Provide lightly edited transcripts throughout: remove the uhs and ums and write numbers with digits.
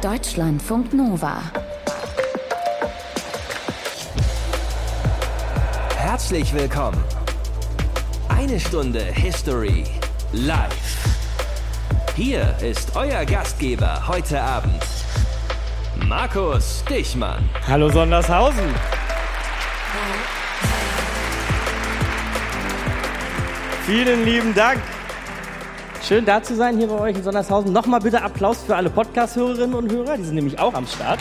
Deutschlandfunk Nova. Herzlich willkommen. Eine Stunde History live. Hier ist euer Gastgeber heute Abend, Markus Dichmann. Hallo Sondershausen. Vielen lieben Dank. Schön da zu sein hier bei euch in Sondershausen. Nochmal bitte Applaus für alle Podcast-Hörerinnen und Hörer. Die sind nämlich auch am Start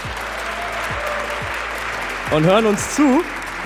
und hören uns zu.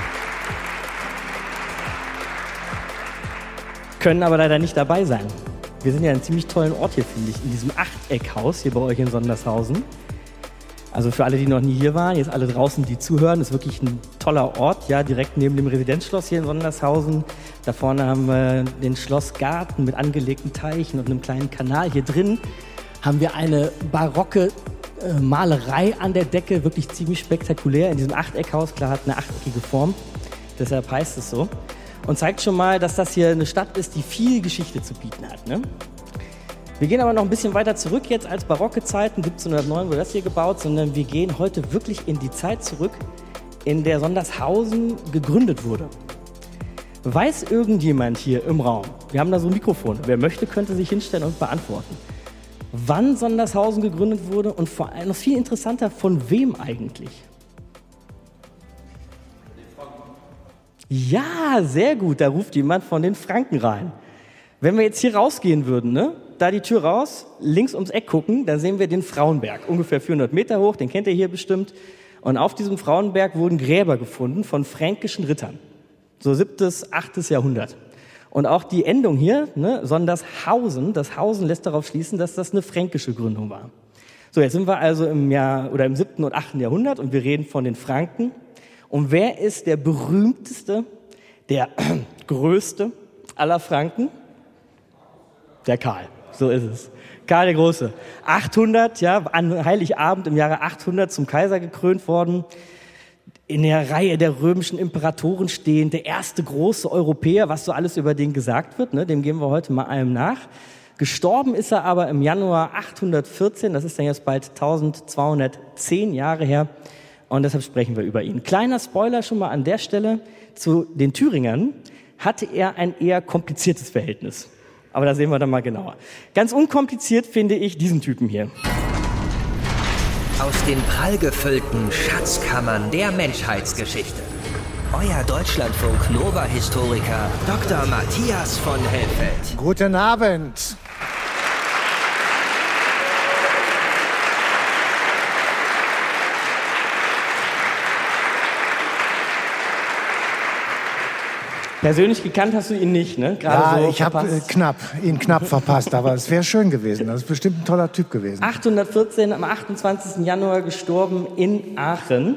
Können aber leider nicht dabei sein. Wir sind ja einen ziemlich tollen Ort hier, finde ich, in diesem Achteckhaus hier bei euch in Sondershausen. Also für alle, die noch nie hier waren, jetzt alle draußen, die zuhören, ist wirklich ein toller Ort, ja, direkt neben dem Residenzschloss hier in Sondershausen. Da vorne haben wir den Schlossgarten mit angelegten Teichen und einem kleinen Kanal. Hier drin haben wir eine barocke Malerei an der Decke, wirklich ziemlich spektakulär in diesem Achteckhaus. Klar, hat eine achteckige Form, deshalb heißt es so. Und zeigt schon mal, dass das hier eine Stadt ist, die viel Geschichte zu bieten hat, ne? Wir gehen aber noch ein bisschen weiter zurück jetzt als barocke Zeiten, 1709 wurde das hier gebaut, sondern wir gehen heute wirklich in die Zeit zurück, in der Sondershausen gegründet wurde. Weiß irgendjemand hier im Raum, wir haben da so ein Mikrofon, wer möchte, könnte sich hinstellen und beantworten, wann Sondershausen gegründet wurde und vor allem noch viel interessanter, von wem eigentlich? Ja, sehr gut, da ruft jemand von den Franken rein. Wenn wir jetzt hier rausgehen würden, ne? Da die Tür raus, links ums Eck gucken, da sehen wir den Frauenberg, ungefähr 400 Meter hoch, den kennt ihr hier bestimmt. Und auf diesem Frauenberg wurden Gräber gefunden von fränkischen Rittern, so 7., 8. Jahrhundert. Und auch die Endung hier, ne, Sondershausen, das Hausen lässt darauf schließen, dass das eine fränkische Gründung war. So, jetzt sind wir also im 7. und 8. Jahrhundert und wir reden von den Franken. Und wer ist der berühmteste, der größte aller Franken? Der Karl, so ist es. Karl der Große. 800, ja, an Heiligabend im Jahre 800 zum Kaiser gekrönt worden. In der Reihe der römischen Imperatoren stehend, der erste große Europäer, was so alles über den gesagt wird, ne, dem gehen wir heute mal allem nach. Gestorben ist er aber im Januar 814, das ist dann jetzt bald 1210 Jahre her. Und deshalb sprechen wir über ihn. Kleiner Spoiler schon mal an der Stelle. Zu den Thüringern hatte er ein eher kompliziertes Verhältnis. Aber da sehen wir dann mal genauer. Ganz unkompliziert finde ich diesen Typen hier. Aus den prallgefüllten Schatzkammern der Menschheitsgeschichte. Euer Deutschlandfunk Nova-Historiker Dr. Matthias von Helfeld. Guten Abend. Persönlich gekannt hast du ihn nicht, ne? Gerade ja, so ich habe ihn knapp verpasst, aber es wäre schön gewesen. Das ist bestimmt ein toller Typ gewesen. 814, am 28. Januar gestorben in Aachen.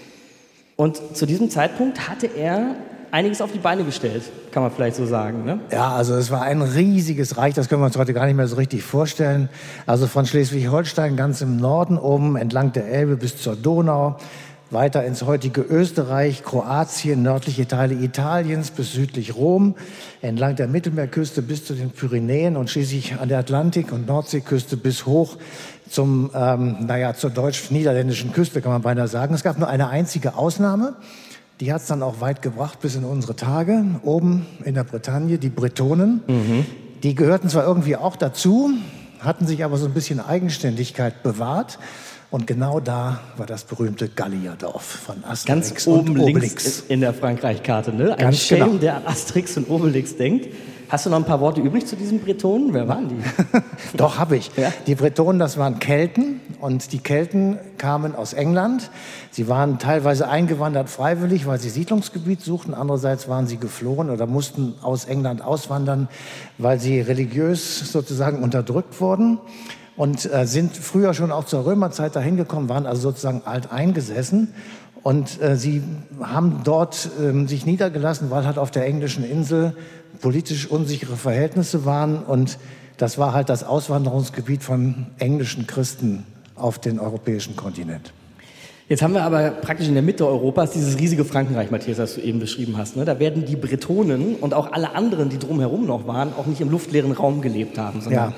Und zu diesem Zeitpunkt hatte er einiges auf die Beine gestellt, kann man vielleicht so sagen, ne? Ja, also es war ein riesiges Reich, das können wir uns heute gar nicht mehr so richtig vorstellen. Also von Schleswig-Holstein ganz im Norden oben, entlang der Elbe bis zur Donau. Weiter ins heutige Österreich, Kroatien, nördliche Teile Italiens bis südlich Rom, entlang der Mittelmeerküste bis zu den Pyrenäen und schließlich an der Atlantik- und Nordseeküste bis hoch zur deutsch-niederländischen Küste, kann man beinahe sagen. Es gab nur eine einzige Ausnahme, die hat es dann auch weit gebracht bis in unsere Tage, oben in der Bretagne, die Bretonen. Die gehörten zwar irgendwie auch dazu, hatten sich aber so ein bisschen Eigenständigkeit bewahrt. Und genau da war das berühmte Gallierdorf von Asterix ganz oben und Obelix. Links in der Frankreich-Karte, ne? Ein Ganz Schelm, genau. der an Asterix und Obelix denkt. Hast du noch ein paar Worte übrig zu diesen Bretonen? Wer waren die? Doch, habe ich. Ja? Die Bretonen, das waren Kelten und die Kelten kamen aus England. Sie waren teilweise eingewandert freiwillig, weil sie Siedlungsgebiet suchten. Andererseits waren sie geflohen oder mussten aus England auswandern, weil sie religiös sozusagen unterdrückt wurden. Und sind früher schon auch zur Römerzeit dahin gekommen, waren also sozusagen alteingesessen. Und sie haben dort sich niedergelassen, weil halt auf der englischen Insel politisch unsichere Verhältnisse waren. Und das war halt das Auswanderungsgebiet von englischen Christen auf den europäischen Kontinent. Jetzt haben wir aber praktisch in der Mitte Europas dieses riesige Frankenreich, Matthias, das du eben beschrieben hast. Ne? Da werden die Bretonen und auch alle anderen, die drumherum noch waren, auch nicht im luftleeren Raum gelebt haben, sondern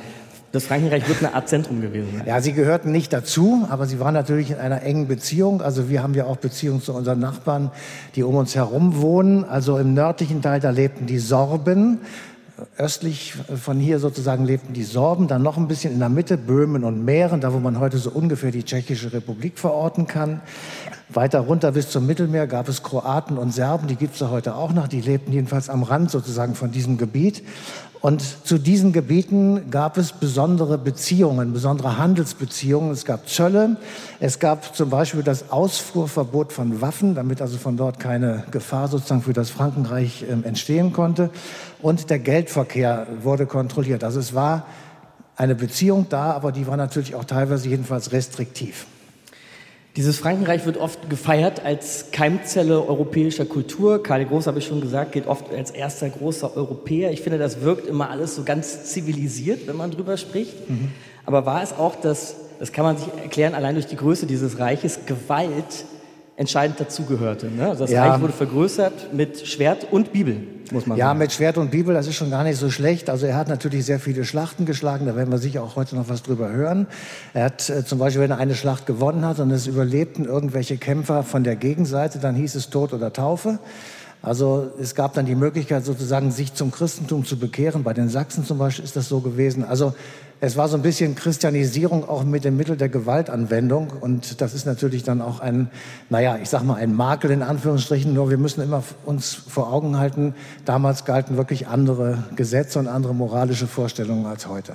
Das Frankenreich wird eine Art Zentrum gewesen sein. Ja, sie gehörten nicht dazu, aber sie waren natürlich in einer engen Beziehung. Also wir haben ja auch Beziehungen zu unseren Nachbarn, die um uns herum wohnen. Also im nördlichen Teil, da lebten die Sorben. Östlich von hier sozusagen lebten die Sorben. Dann noch ein bisschen in der Mitte Böhmen und Mähren, da wo man heute so ungefähr die Tschechische Republik verorten kann. Weiter runter bis zum Mittelmeer gab es Kroaten und Serben, die gibt es ja heute auch noch. Die lebten jedenfalls am Rand sozusagen von diesem Gebiet. Und zu diesen Gebieten gab es besondere Beziehungen, besondere Handelsbeziehungen. Es gab Zölle, es gab zum Beispiel das Ausfuhrverbot von Waffen, damit also von dort keine Gefahr sozusagen für das Frankenreich entstehen konnte. Und der Geldverkehr wurde kontrolliert. Also es war eine Beziehung da, aber die war natürlich auch teilweise jedenfalls restriktiv. Dieses Frankenreich wird oft gefeiert als Keimzelle europäischer Kultur. Karl der Große, habe ich schon gesagt, gilt oft als erster großer Europäer. Ich finde, das wirkt immer alles so ganz zivilisiert, wenn man drüber spricht. Mhm. Aber war es auch, das kann man sich erklären, allein durch die Größe dieses Reiches, Gewalt entscheidend dazugehörte. Ne? Also das Reich wurde vergrößert mit Schwert und Bibel, muss man sagen. Ja, mit Schwert und Bibel, das ist schon gar nicht so schlecht. Also er hat natürlich sehr viele Schlachten geschlagen, da werden wir sicher auch heute noch was drüber hören. Er hat zum Beispiel, wenn er eine Schlacht gewonnen hat und es überlebten irgendwelche Kämpfer von der Gegenseite, dann hieß es Tod oder Taufe. Also es gab dann die Möglichkeit sozusagen, sich zum Christentum zu bekehren. Bei den Sachsen zum Beispiel ist das so gewesen. Also es war so ein bisschen Christianisierung auch mit dem Mittel der Gewaltanwendung. Und das ist natürlich dann auch ein Makel in Anführungsstrichen. Nur wir müssen immer uns vor Augen halten, damals galten wirklich andere Gesetze und andere moralische Vorstellungen als heute.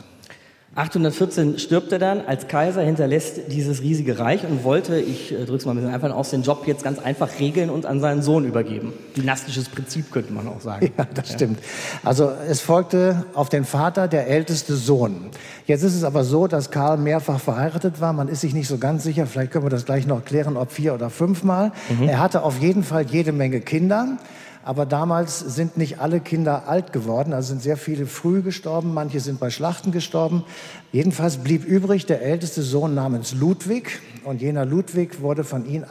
814 stirbt er dann als Kaiser, hinterlässt dieses riesige Reich und wollte, ich drücke es mal ein bisschen einfach aus, den Job jetzt ganz einfach regeln und an seinen Sohn übergeben. Dynastisches Prinzip könnte man auch sagen. Ja, das stimmt. Also es folgte auf den Vater der älteste Sohn. Jetzt ist es aber so, dass Karl mehrfach verheiratet war. Man ist sich nicht so ganz sicher, vielleicht können wir das gleich noch klären, ob 4 oder 5 Mal. Er hatte auf jeden Fall jede Menge Kinder. Aber damals sind nicht alle Kinder alt geworden, also sind sehr viele früh gestorben, manche sind bei Schlachten gestorben. Jedenfalls blieb übrig der älteste Sohn namens Ludwig und jener Ludwig wurde von ihm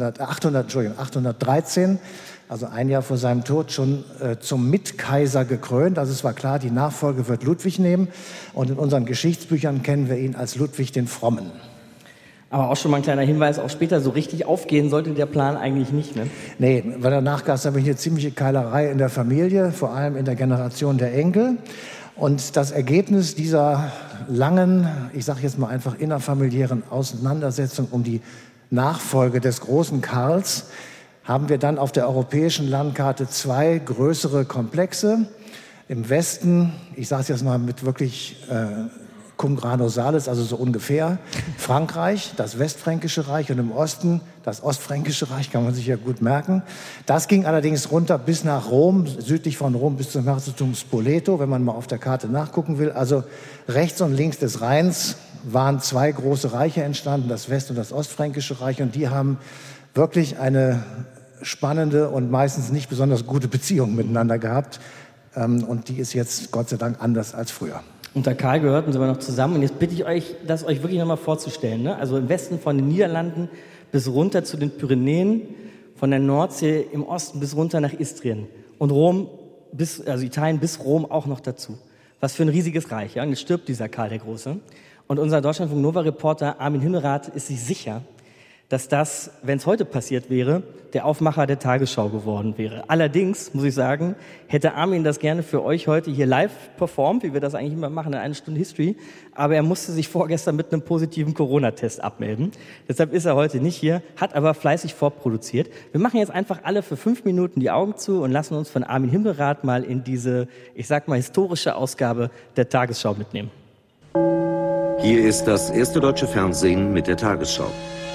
813, also ein Jahr vor seinem Tod, schon zum Mitkaiser gekrönt. Also es war klar, die Nachfolge wird Ludwig nehmen und in unseren Geschichtsbüchern kennen wir ihn als Ludwig den Frommen. Aber auch schon mal ein kleiner Hinweis, auch später so richtig aufgehen sollte der Plan eigentlich nicht, ne? Nee, weil danach gab es nämlich eine ziemliche Keilerei in der Familie, vor allem in der Generation der Enkel. Und das Ergebnis dieser langen, ich sage jetzt mal einfach innerfamiliären Auseinandersetzung um die Nachfolge des großen Karls haben wir dann auf der europäischen Landkarte 2 größere Komplexe. Im Westen, ich sage es jetzt mal mit wirklich cum grano salis, also so ungefähr, Frankreich, das Westfränkische Reich und im Osten das Ostfränkische Reich, kann man sich ja gut merken. Das ging allerdings runter bis nach Rom, südlich von Rom bis zum Herzogtum Spoleto, wenn man mal auf der Karte nachgucken will. Also rechts und links des Rheins waren 2 große Reiche entstanden, das West- und das Ostfränkische Reich, und die haben wirklich eine spannende und meistens nicht besonders gute Beziehung miteinander gehabt. Und die ist jetzt Gott sei Dank anders als früher. Unter Karl gehörten sie aber noch zusammen. Und jetzt bitte ich euch, das euch wirklich nochmal vorzustellen. Ne? Also im Westen von den Niederlanden bis runter zu den Pyrenäen, von der Nordsee im Osten bis runter nach Istrien. Und Rom, also Italien bis Rom auch noch dazu. Was für ein riesiges Reich. Ja? Und jetzt stirbt dieser Karl der Große. Und unser Deutschlandfunk Nova-Reporter Armin Himmelrath ist sich sicher, dass das, wenn es heute passiert wäre, der Aufmacher der Tagesschau geworden wäre. Allerdings, muss ich sagen, hätte Armin das gerne für euch heute hier live performt, wie wir das eigentlich immer machen in 1 Stunde History. Aber er musste sich vorgestern mit einem positiven Corona-Test abmelden. Deshalb ist er heute nicht hier, hat aber fleißig vorproduziert. Wir machen jetzt einfach alle für 5 Minuten die Augen zu und lassen uns von Armin Himmelrath mal in diese, ich sag mal, historische Ausgabe der Tagesschau mitnehmen. Hier ist das erste deutsche Fernsehen mit der Tagesschau.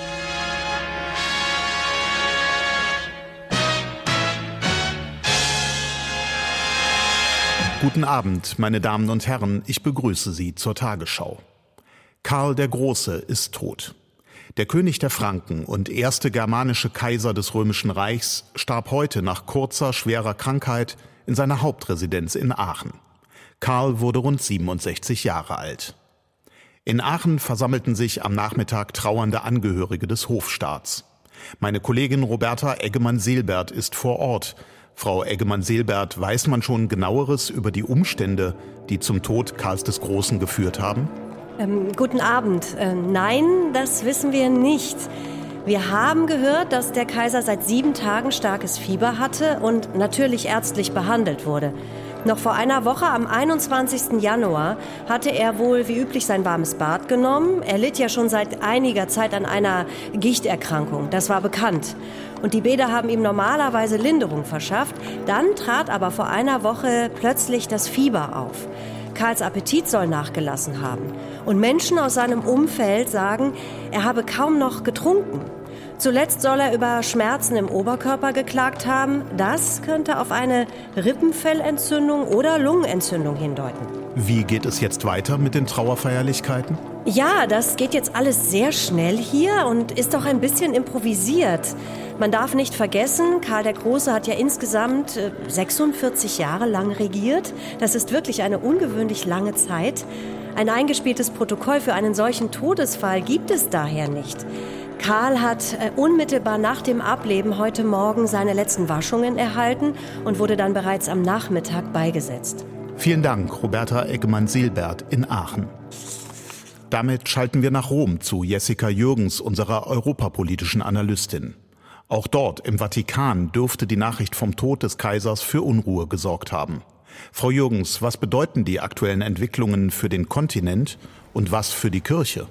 Guten Abend, meine Damen und Herren, ich begrüße Sie zur Tagesschau. Karl der Große ist tot. Der König der Franken und erste germanische Kaiser des Römischen Reichs starb heute nach kurzer, schwerer Krankheit in seiner Hauptresidenz in Aachen. Karl wurde rund 67 Jahre alt. In Aachen versammelten sich am Nachmittag trauernde Angehörige des Hofstaats. Meine Kollegin Roberta Eggemann-Seelbert ist vor Ort. Frau Eggemann-Seelberth, weiß man schon Genaueres über die Umstände, die zum Tod Karls des Großen geführt haben? Guten Abend. Nein, das wissen wir nicht. Wir haben gehört, dass der Kaiser seit 7 Tagen starkes Fieber hatte und natürlich ärztlich behandelt wurde. Noch vor einer Woche, am 21. Januar, hatte er wohl wie üblich sein warmes Bad genommen. Er litt ja schon seit einiger Zeit an einer Gichterkrankung, das war bekannt. Und die Bäder haben ihm normalerweise Linderung verschafft. Dann trat aber vor einer Woche plötzlich das Fieber auf. Karls Appetit soll nachgelassen haben. Und Menschen aus seinem Umfeld sagen, er habe kaum noch getrunken. Zuletzt soll er über Schmerzen im Oberkörper geklagt haben. Das könnte auf eine Rippenfellentzündung oder Lungenentzündung hindeuten. Wie geht es jetzt weiter mit den Trauerfeierlichkeiten? Ja, das geht jetzt alles sehr schnell hier und ist auch ein bisschen improvisiert. Man darf nicht vergessen, Karl der Große hat ja insgesamt 46 Jahre lang regiert. Das ist wirklich eine ungewöhnlich lange Zeit. Ein eingespieltes Protokoll für einen solchen Todesfall gibt es daher nicht. Karl hat unmittelbar nach dem Ableben heute Morgen seine letzten Waschungen erhalten und wurde dann bereits am Nachmittag beigesetzt. Vielen Dank, Roberta Eggemann-Seelberth in Aachen. Damit schalten wir nach Rom zu Jessica Jürgens, unserer europapolitischen Analystin. Auch dort im Vatikan dürfte die Nachricht vom Tod des Kaisers für Unruhe gesorgt haben. Frau Jürgens, was bedeuten die aktuellen Entwicklungen für den Kontinent und was für die Kirche?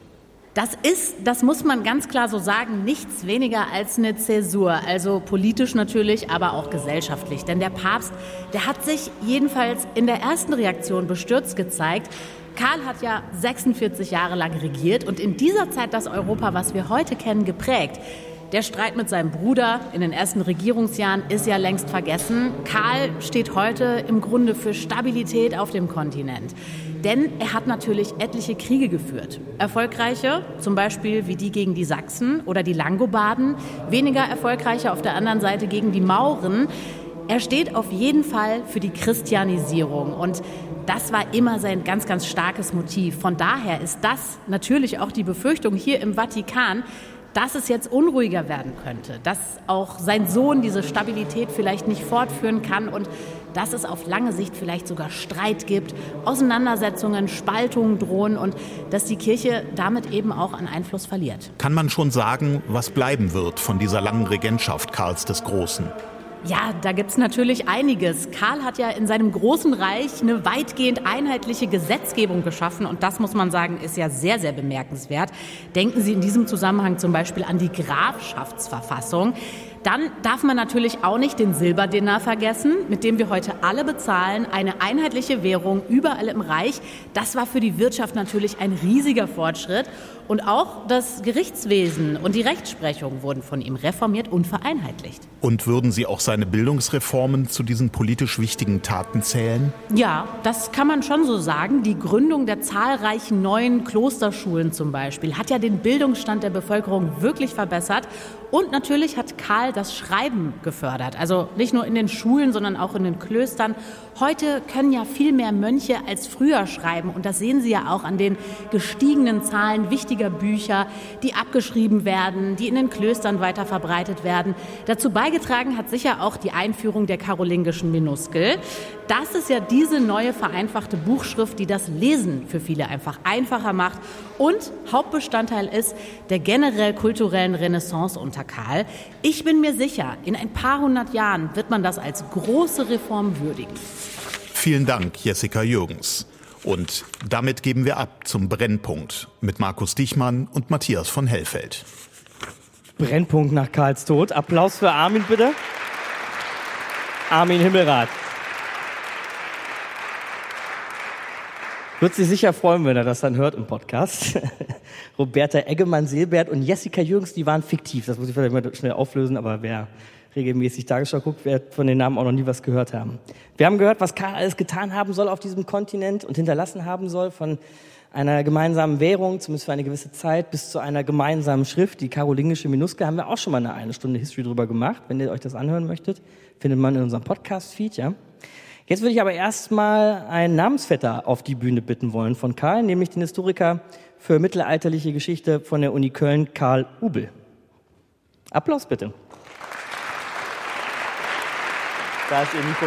Das muss man ganz klar so sagen, nichts weniger als eine Zäsur. Also politisch natürlich, aber auch gesellschaftlich. Denn der Papst, der hat sich jedenfalls in der ersten Reaktion bestürzt gezeigt. Karl hat ja 46 Jahre lang regiert und in dieser Zeit das Europa, was wir heute kennen, geprägt. Der Streit mit seinem Bruder in den ersten Regierungsjahren ist ja längst vergessen. Karl steht heute im Grunde für Stabilität auf dem Kontinent. Denn er hat natürlich etliche Kriege geführt. Erfolgreiche, zum Beispiel wie die gegen die Sachsen oder die Langobarden. Weniger erfolgreiche auf der anderen Seite gegen die Mauren. Er steht auf jeden Fall für die Christianisierung. Und das war immer sein ganz, ganz starkes Motiv. Von daher ist das natürlich auch die Befürchtung hier im Vatikan, dass es jetzt unruhiger werden könnte, dass auch sein Sohn diese Stabilität vielleicht nicht fortführen kann und dass es auf lange Sicht vielleicht sogar Streit gibt, Auseinandersetzungen, Spaltungen drohen und dass die Kirche damit eben auch an Einfluss verliert. Kann man schon sagen, was bleiben wird von dieser langen Regentschaft Karls des Großen? Ja, da gibt's natürlich einiges. Karl hat ja in seinem großen Reich eine weitgehend einheitliche Gesetzgebung geschaffen und das, muss man sagen, ist ja sehr, sehr bemerkenswert. Denken Sie in diesem Zusammenhang zum Beispiel an die Grafschaftsverfassung. Dann darf man natürlich auch nicht den Silberdinar vergessen, mit dem wir heute alle bezahlen. Eine einheitliche Währung überall im Reich. Das war für die Wirtschaft natürlich ein riesiger Fortschritt. Und auch das Gerichtswesen und die Rechtsprechung wurden von ihm reformiert und vereinheitlicht. Und würden Sie auch seine Bildungsreformen zu diesen politisch wichtigen Taten zählen? Ja, das kann man schon so sagen. Die Gründung der zahlreichen neuen Klosterschulen zum Beispiel hat ja den Bildungsstand der Bevölkerung wirklich verbessert. Und natürlich hat Karl das Schreiben gefördert. Also nicht nur in den Schulen, sondern auch in den Klöstern. Heute können ja viel mehr Mönche als früher schreiben. Und das sehen Sie ja auch an den gestiegenen Zahlen wichtiger Bücher, die abgeschrieben werden, die in den Klöstern weiter verbreitet werden. Dazu beigetragen hat sicher auch die Einführung der karolingischen Minuskel. Das ist ja diese neue vereinfachte Buchschrift, die das Lesen für viele einfach einfacher macht und Hauptbestandteil ist der generell kulturellen Renaissance unter Karl. Ich bin mir sicher, in ein paar hundert Jahren wird man das als große Reform würdigen. Vielen Dank, Jessica Jürgens. Und damit geben wir ab zum Brennpunkt mit Markus Dichmann und Matthias von Hellfeld. Brennpunkt nach Karls Tod. Applaus für Armin, bitte. Armin Himmelrath. Wird sich sicher freuen, wenn er das dann hört im Podcast. Roberta Eggemann-Seelberth und Jessica Jürgens, die waren fiktiv. Das muss ich vielleicht mal schnell auflösen, aber wer regelmäßig Tagesschau guckt, wird von den Namen auch noch nie was gehört haben. Wir haben gehört, was Karl alles getan haben soll auf diesem Kontinent und hinterlassen haben soll, von einer gemeinsamen Währung, zumindest für eine gewisse Zeit, bis zu einer gemeinsamen Schrift. Die karolingische Minuskel haben wir auch schon mal eine Stunde History drüber gemacht. Wenn ihr euch das anhören möchtet, findet man in unserem Podcast-Feed, ja. Jetzt würde ich aber erstmal einen Namensvetter auf die Bühne bitten wollen von Karl, nämlich den Historiker für mittelalterliche Geschichte von der Uni Köln, Karl Ubel. Applaus bitte. Da ist ihr Mikro.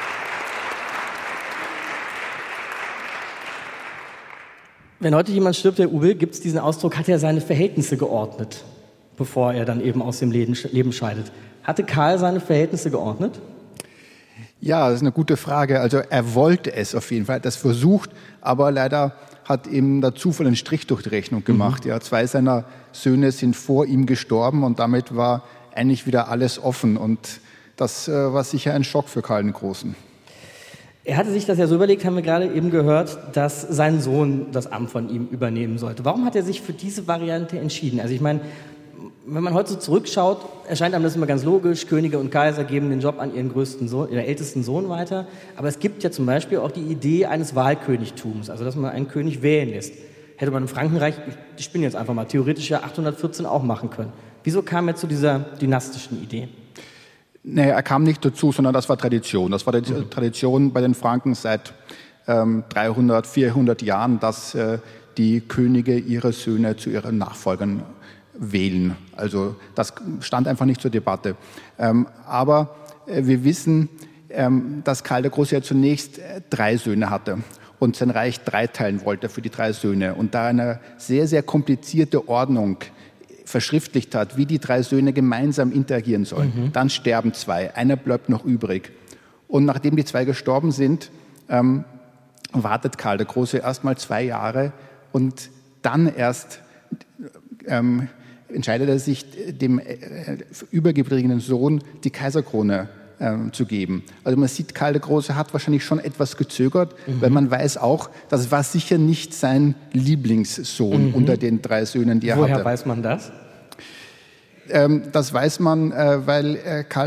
Wenn heute jemand stirbt, der Uwe, gibt es diesen Ausdruck, hat er seine Verhältnisse geordnet, bevor er dann eben aus dem Leben scheidet. Hatte Karl seine Verhältnisse geordnet? Ja, das ist eine gute Frage. Also er wollte es auf jeden Fall, hat das versucht, aber leider hat ihm der Zufall einen Strich durch die Rechnung gemacht. Ja, 2 seiner Söhne sind vor ihm gestorben und damit war eigentlich wieder alles offen. Und das war sicher ein Schock für Karl den Großen. Er hatte sich das ja so überlegt, haben wir gerade eben gehört, dass sein Sohn das Amt von ihm übernehmen sollte. Warum hat er sich für diese Variante entschieden? Also ich meine, wenn man heute so zurückschaut, erscheint einem das immer ganz logisch, Könige und Kaiser geben den Job an ihren ältesten Sohn weiter. Aber es gibt ja zum Beispiel auch die Idee eines Wahlkönigtums, also dass man einen König wählen lässt. Hätte man im Frankenreich, ich spinne jetzt einfach mal, theoretisch ja 814 auch machen können. Wieso kam er zu dieser dynastischen Idee? Nee, er kam nicht dazu, sondern das war Tradition. Das war die Tradition bei den Franken seit 300, 400 Jahren, dass die Könige ihre Söhne zu ihren Nachfolgern wählen. Also das stand einfach nicht zur Debatte. Aber wir wissen, dass Karl der Große ja zunächst 3 Söhne hatte und sein Reich dreiteilen wollte für die 3 Söhne. Und da eine sehr, sehr komplizierte Ordnung verschriftlicht hat, wie die 3 Söhne gemeinsam interagieren sollen. Dann sterben 2, einer bleibt noch übrig. Und nachdem die 2 gestorben sind, wartet Karl der Große erst mal 2 Jahre und dann erst entscheidet er sich, dem übergebliebenen Sohn die Kaiserkrone zu geben. Also man sieht, Karl der Große hat wahrscheinlich schon etwas gezögert, weil man weiß auch, das war sicher nicht sein Lieblingssohn unter den 3 Söhnen, die er hatte. Woher weiß man das? Das weiß man, weil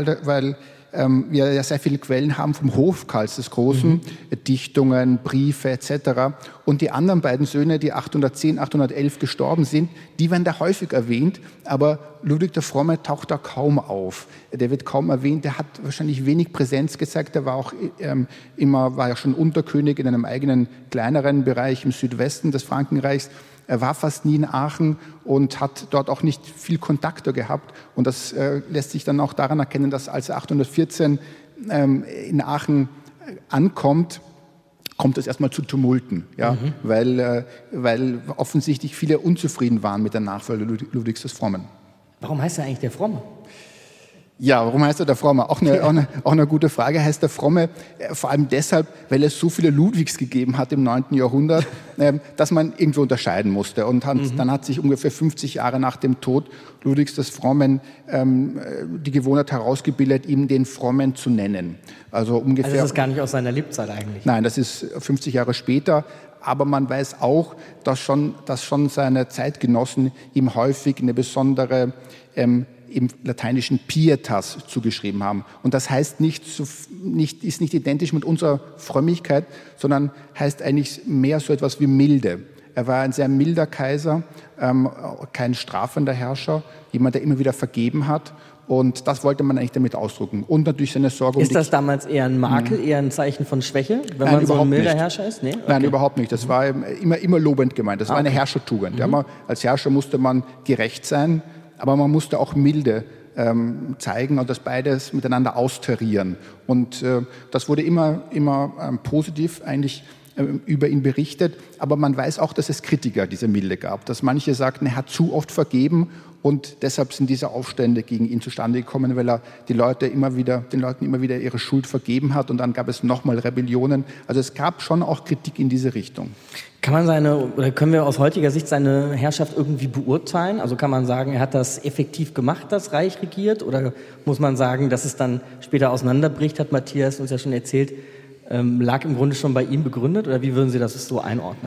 wir ja sehr viele Quellen haben vom Hof Karls des Großen, Dichtungen, Briefe etc. Und die anderen beiden Söhne, die 810, 811 gestorben sind, die werden da häufig erwähnt, aber Ludwig der Fromme taucht da kaum auf. Der wird kaum erwähnt, der hat wahrscheinlich wenig Präsenz gezeigt, der war auch war ja schon Unterkönig in einem eigenen kleineren Bereich im Südwesten des Frankenreichs. Er war fast nie in Aachen und hat dort auch nicht viel Kontakte gehabt. Und das lässt sich dann auch daran erkennen, dass als er 814 in Aachen ankommt, kommt es erstmal zu Tumulten, ja? Weil offensichtlich viele unzufrieden waren mit der Nachfolge Ludwigs des Frommen. Warum heißt er eigentlich der Fromme? Ja, warum heißt er der Fromme? Auch eine gute Frage. Heißt der Fromme vor allem deshalb, weil es so viele Ludwigs gegeben hat im 9. Jahrhundert, dass man irgendwo unterscheiden musste. Und dann hat sich ungefähr 50 Jahre nach dem Tod Ludwigs des Frommen die Gewohnheit herausgebildet, ihm den Frommen zu nennen. Also ungefähr. Also das ist gar nicht aus seiner Lebzeit eigentlich. Nein, das ist 50 Jahre später. Aber man weiß auch, dass schon seine Zeitgenossen ihm häufig eine besondere im lateinischen Pietas zugeschrieben haben. Und das heißt ist nicht identisch mit unserer Frömmigkeit, sondern heißt eigentlich mehr so etwas wie milde. Er war ein sehr milder Kaiser, kein strafender Herrscher, jemand, der immer wieder vergeben hat. Und das wollte man eigentlich damit ausdrücken. Und natürlich seine Sorge um Ist das damals eher ein Makel, eher ein Zeichen von Schwäche, wenn man so ein milder Herrscher ist? Nee? Okay. Nein, überhaupt nicht. Das war immer lobend gemeint. Das war eine Herrschertugend. Als Herrscher musste man gerecht sein, aber man musste auch Milde zeigen und das beides miteinander austarieren. Und das wurde immer positiv eigentlich über ihn berichtet. Aber man weiß auch, dass es Kritiker dieser Milde gab. Dass manche sagten, er hat zu oft vergeben und deshalb sind diese Aufstände gegen ihn zustande gekommen, weil er den Leuten immer wieder ihre Schuld vergeben hat und dann gab es nochmal Rebellionen. Also es gab schon auch Kritik in diese Richtung. Können wir aus heutiger Sicht seine Herrschaft irgendwie beurteilen? Also kann man sagen, er hat das effektiv gemacht, das Reich regiert? Oder muss man sagen, dass es dann später auseinanderbricht, hat Matthias uns ja schon erzählt, lag im Grunde schon bei ihm begründet? Oder wie würden Sie das so einordnen?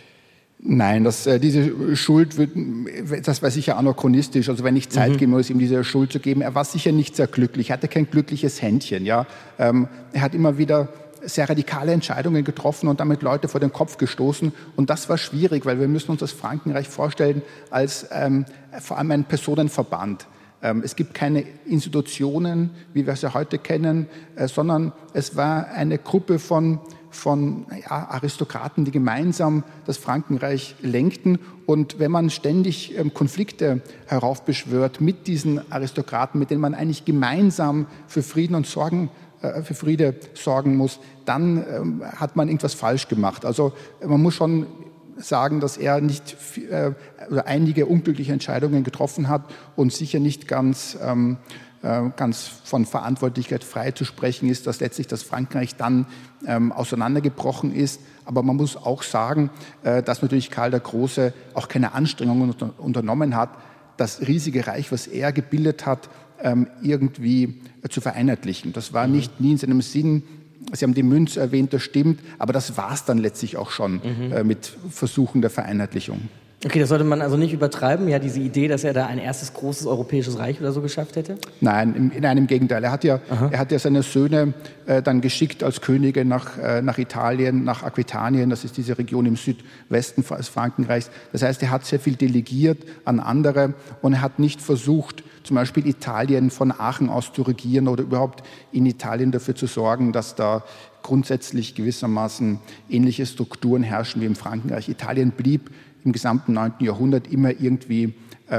Nein, diese Schuld, das war sicher anachronistisch. Also wenn ich Zeit geben muss, ihm diese Schuld zu geben. Er war sicher nicht sehr glücklich, er hatte kein glückliches Händchen. Ja? Er hat immer wieder sehr radikale Entscheidungen getroffen und damit Leute vor den Kopf gestoßen. Und das war schwierig, weil wir müssen uns das Frankenreich vorstellen als vor allem ein Personenverband. Es gibt keine Institutionen, wie wir sie heute kennen, sondern es war eine Gruppe von Aristokraten, die gemeinsam das Frankenreich lenkten. Und wenn man ständig Konflikte heraufbeschwört mit diesen Aristokraten, mit denen man eigentlich gemeinsam für Frieden und Sorgen für Friede sorgen muss, dann hat man irgendwas falsch gemacht. Also man muss schon sagen, dass er nicht einige unglückliche Entscheidungen getroffen hat und sicher nicht ganz von Verantwortlichkeit frei zu sprechen ist, dass letztlich das Frankreich dann auseinandergebrochen ist. Aber man muss auch sagen, dass natürlich Karl der Große auch keine Anstrengungen unternommen hat, das riesige Reich, was er gebildet hat, irgendwie zu vereinheitlichen. Das war nie in seinem Sinn. Sie haben die Münze erwähnt, das stimmt, aber das war es dann letztlich auch schon mit Versuchen der Vereinheitlichung. Okay, das sollte man also nicht übertreiben, ja, diese Idee, dass er da ein erstes großes europäisches Reich oder so geschafft hätte? Nein, im Gegenteil. Er hat ja seine Söhne dann geschickt als Könige nach Italien, nach Aquitanien, das ist diese Region im Südwesten des Frankreichs. Das heißt, er hat sehr viel delegiert an andere und er hat nicht versucht, zum Beispiel Italien von Aachen aus zu regieren oder überhaupt in Italien dafür zu sorgen, dass da grundsätzlich gewissermaßen ähnliche Strukturen herrschen wie im Frankreich. Italien blieb im gesamten 9. Jahrhundert immer irgendwie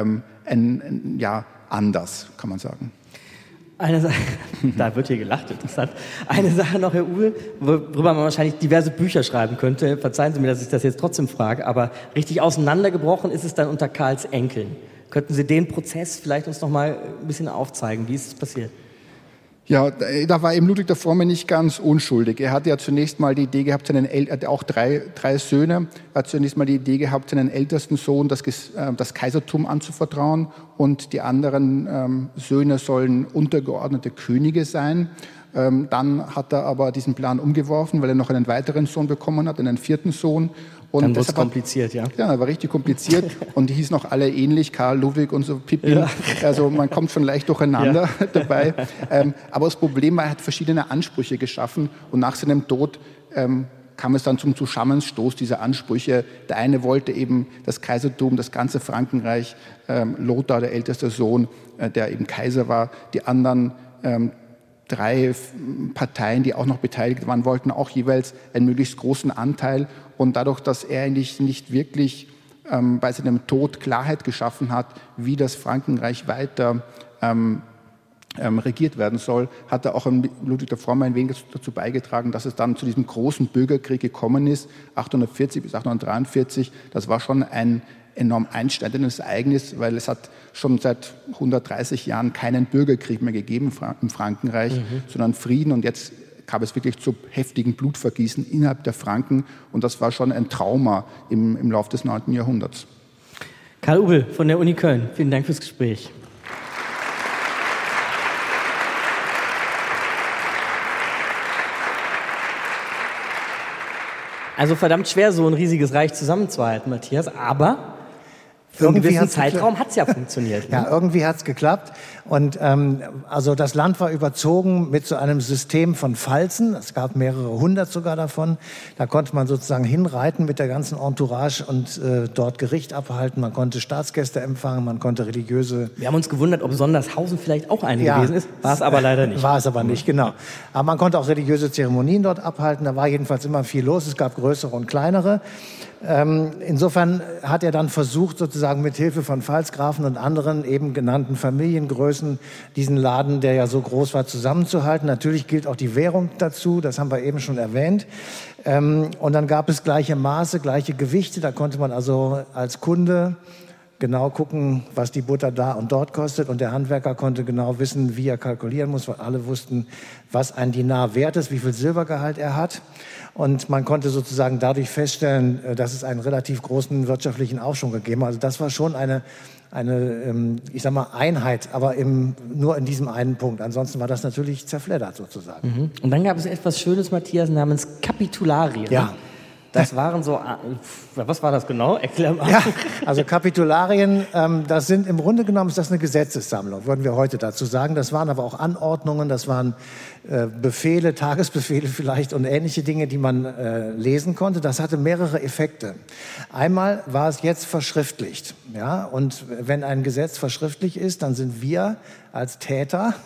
anders, kann man sagen. Eine Sache, da wird hier gelacht, interessant. Eine Sache noch, Herr Uhl, worüber man wahrscheinlich diverse Bücher schreiben könnte. Verzeihen Sie mir, dass ich das jetzt trotzdem frage, aber richtig auseinandergebrochen ist es dann unter Karls Enkeln. Könnten Sie den Prozess vielleicht uns noch mal ein bisschen aufzeigen? Wie ist es passiert? Ja, da war eben Ludwig der Fromme nicht ganz unschuldig. Er hatte ja zunächst mal die Idee gehabt, er hatte auch drei Söhne, er hat zunächst mal die Idee gehabt, seinen ältesten Sohn das Kaisertum anzuvertrauen und die anderen Söhne sollen untergeordnete Könige sein. Dann hat er aber diesen Plan umgeworfen, weil er noch einen weiteren Sohn bekommen hat, einen vierten Sohn. Und dann wurde es kompliziert, ja? Ja, war richtig kompliziert und die hießen auch alle ähnlich, Karl, Ludwig und so Pippin. Ja. Also man kommt schon leicht durcheinander dabei. Aber das Problem war, er hat verschiedene Ansprüche geschaffen und nach seinem Tod kam es dann zum Zusammenstoß dieser Ansprüche. Der eine wollte eben das Kaisertum, das ganze Frankenreich, Lothar, der älteste Sohn, der eben Kaiser war. Die anderen 3 Parteien, die auch noch beteiligt waren, wollten auch jeweils einen möglichst großen Anteil. Und dadurch, dass er eigentlich nicht wirklich bei seinem Tod Klarheit geschaffen hat, wie das Frankenreich weiter regiert werden soll, hat er auch Ludwig der Fromme ein wenig dazu beigetragen, dass es dann zu diesem großen Bürgerkrieg gekommen ist, 840 bis 843. Das war schon ein enorm einschneidendes Ereignis, weil es hat schon seit 130 Jahren keinen Bürgerkrieg mehr gegeben im Frankenreich, sondern Frieden. Und jetzt kam es wirklich zu heftigen Blutvergießen innerhalb der Franken. Und das war schon ein Trauma im Laufe des 9. Jahrhunderts. Karl Ubel von der Uni Köln, vielen Dank fürs Gespräch. Also verdammt schwer, so ein riesiges Reich zusammenzuhalten, Matthias, aber für einen gewissen Zeitraum hat es ja funktioniert. Ja, irgendwie hat es geklappt. Und also das Land war überzogen mit so einem System von Pfalzen. Es gab mehrere 100 sogar davon. Da konnte man sozusagen hinreiten mit der ganzen Entourage und dort Gericht abhalten. Man konnte Staatsgäste empfangen, man konnte religiöse... Wir haben uns gewundert, ob Sondershausen vielleicht auch eine gewesen ist. War es aber leider nicht. War es aber nicht, genau. Aber man konnte auch religiöse Zeremonien dort abhalten. Da war jedenfalls immer viel los. Es gab größere und kleinere. Insofern hat er dann versucht, sozusagen mit Hilfe von Pfalzgrafen und anderen eben genannten Familiengrößen diesen Laden, der ja so groß war, zusammenzuhalten. Natürlich gilt auch die Währung dazu, das haben wir eben schon erwähnt. Und dann gab es gleiche Maße, gleiche Gewichte. Da konnte man also als Kunde genau gucken, was die Butter da und dort kostet. Und der Handwerker konnte genau wissen, wie er kalkulieren muss, weil alle wussten, was ein Dinar wert ist, wie viel Silbergehalt er hat. Und man konnte sozusagen dadurch feststellen, dass es einen relativ großen wirtschaftlichen Aufschwung gegeben hat. Also das war schon eine ich sag mal, Einheit, aber nur in diesem einen Punkt. Ansonsten war das natürlich zerfleddert sozusagen. Und dann gab es etwas Schönes, Matthias, namens Kapitularien. Ja. Das waren so, was war das genau? Erklär mal. Ja, also Kapitularien, das sind im Grunde genommen ist das eine Gesetzessammlung, würden wir heute dazu sagen. Das waren aber auch Anordnungen, das waren Befehle, Tagesbefehle vielleicht und ähnliche Dinge, die man lesen konnte. Das hatte mehrere Effekte. Einmal war es jetzt verschriftlicht, ja, und wenn ein Gesetz verschriftlich ist, dann sind wir als Täter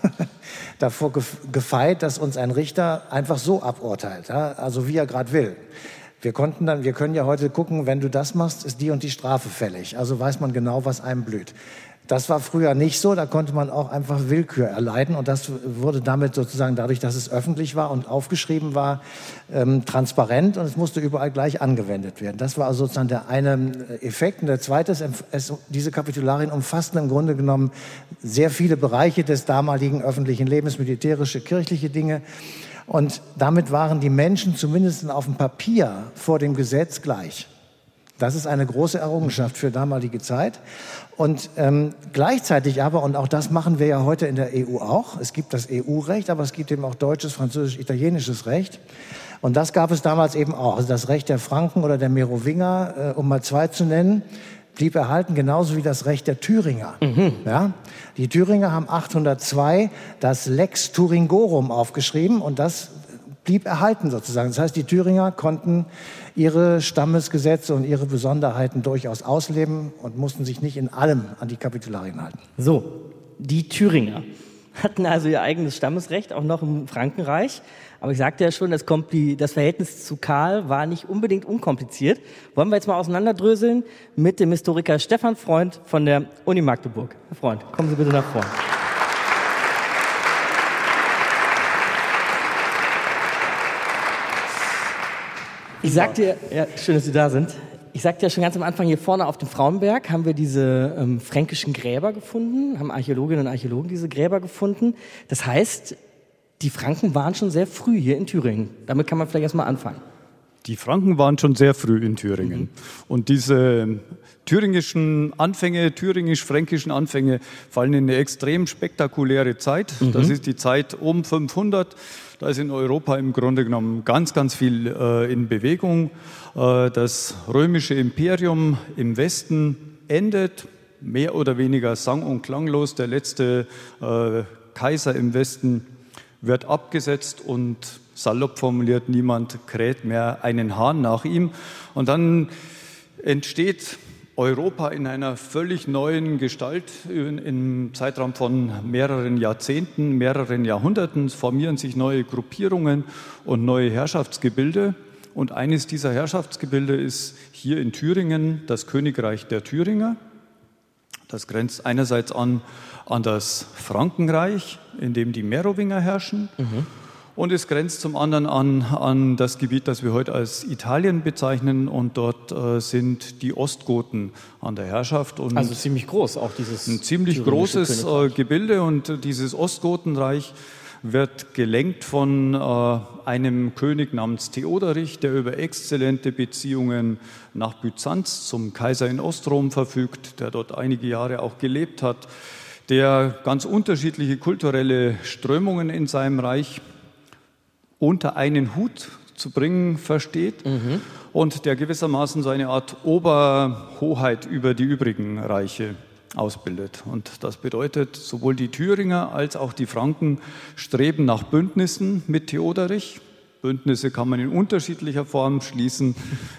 davor gefeit, dass uns ein Richter einfach so aburteilt, ja, also wie er gerade will. Wir können ja heute gucken, wenn du das machst, ist die und die Strafe fällig. Also weiß man genau, was einem blüht. Das war früher nicht so, da konnte man auch einfach Willkür erleiden und das wurde damit sozusagen dadurch, dass es öffentlich war und aufgeschrieben war, transparent und es musste überall gleich angewendet werden. Das war also sozusagen der eine Effekt. Und der zweite ist, diese Kapitularien umfassten im Grunde genommen sehr viele Bereiche des damaligen öffentlichen Lebens, militärische, kirchliche Dinge. Und damit waren die Menschen zumindest auf dem Papier vor dem Gesetz gleich. Das ist eine große Errungenschaft für damalige Zeit. Und gleichzeitig aber, und auch das machen wir ja heute in der EU auch, es gibt das EU-Recht, aber es gibt eben auch deutsches, französisch, italienisches Recht. Und das gab es damals eben auch. Also das Recht der Franken oder der Merowinger, um mal zwei zu nennen, blieb erhalten, genauso wie das Recht der Thüringer. Ja? Die Thüringer haben 802 das Lex Thuringorum aufgeschrieben und das blieb erhalten sozusagen. Das heißt, die Thüringer konnten ihre Stammesgesetze und ihre Besonderheiten durchaus ausleben und mussten sich nicht in allem an die Kapitularien halten. So, die Thüringer hatten also ihr eigenes Stammesrecht, auch noch im Frankenreich. Aber ich sagte ja schon, das Verhältnis zu Karl war nicht unbedingt unkompliziert. Wollen wir jetzt mal auseinanderdröseln mit dem Historiker Stefan Freund von der Uni Magdeburg. Herr Freund, kommen Sie bitte nach vorne. Ich sagte ja, schön, dass Sie da sind. Ich sagte ja schon ganz am Anfang, hier vorne auf dem Frauenberg haben wir diese fränkischen Gräber gefunden, haben Archäologinnen und Archäologen diese Gräber gefunden. Das heißt, die Franken waren schon sehr früh hier in Thüringen. Damit kann man vielleicht erstmal anfangen. Die Franken waren schon sehr früh in Thüringen. Und diese thüringisch-fränkischen Anfänge fallen in eine extrem spektakuläre Zeit. Das ist die Zeit um 500. Da ist in Europa im Grunde genommen ganz, ganz viel in Bewegung. Das römische Imperium im Westen endet, mehr oder weniger sang- und klanglos. Der letzte Kaiser im Westen wird abgesetzt und salopp formuliert, niemand kräht mehr einen Hahn nach ihm. Und dann entsteht Europa in einer völlig neuen Gestalt im Zeitraum von mehreren Jahrzehnten, mehreren Jahrhunderten. Es formieren sich neue Gruppierungen und neue Herrschaftsgebilde. Und eines dieser Herrschaftsgebilde ist hier in Thüringen das Königreich der Thüringer. Das grenzt einerseits an das Frankenreich, in dem die Merowinger herrschen. Und es grenzt zum anderen an das Gebiet, das wir heute als Italien bezeichnen. Und dort sind die Ostgoten an der Herrschaft. Und also ziemlich groß auch dieses ein ziemlich großes Gebilde. Und dieses Ostgotenreich wird gelenkt von einem König namens Theoderich, der über exzellente Beziehungen nach Byzanz zum Kaiser in Ostrom verfügt, der dort einige Jahre auch gelebt hat, der ganz unterschiedliche kulturelle Strömungen in seinem Reich unter einen Hut zu bringen versteht und der gewissermaßen so eine Art Oberhoheit über die übrigen Reiche ausbildet. Und das bedeutet, sowohl die Thüringer als auch die Franken streben nach Bündnissen mit Theoderich. Bündnisse kann man in unterschiedlicher Form schließen.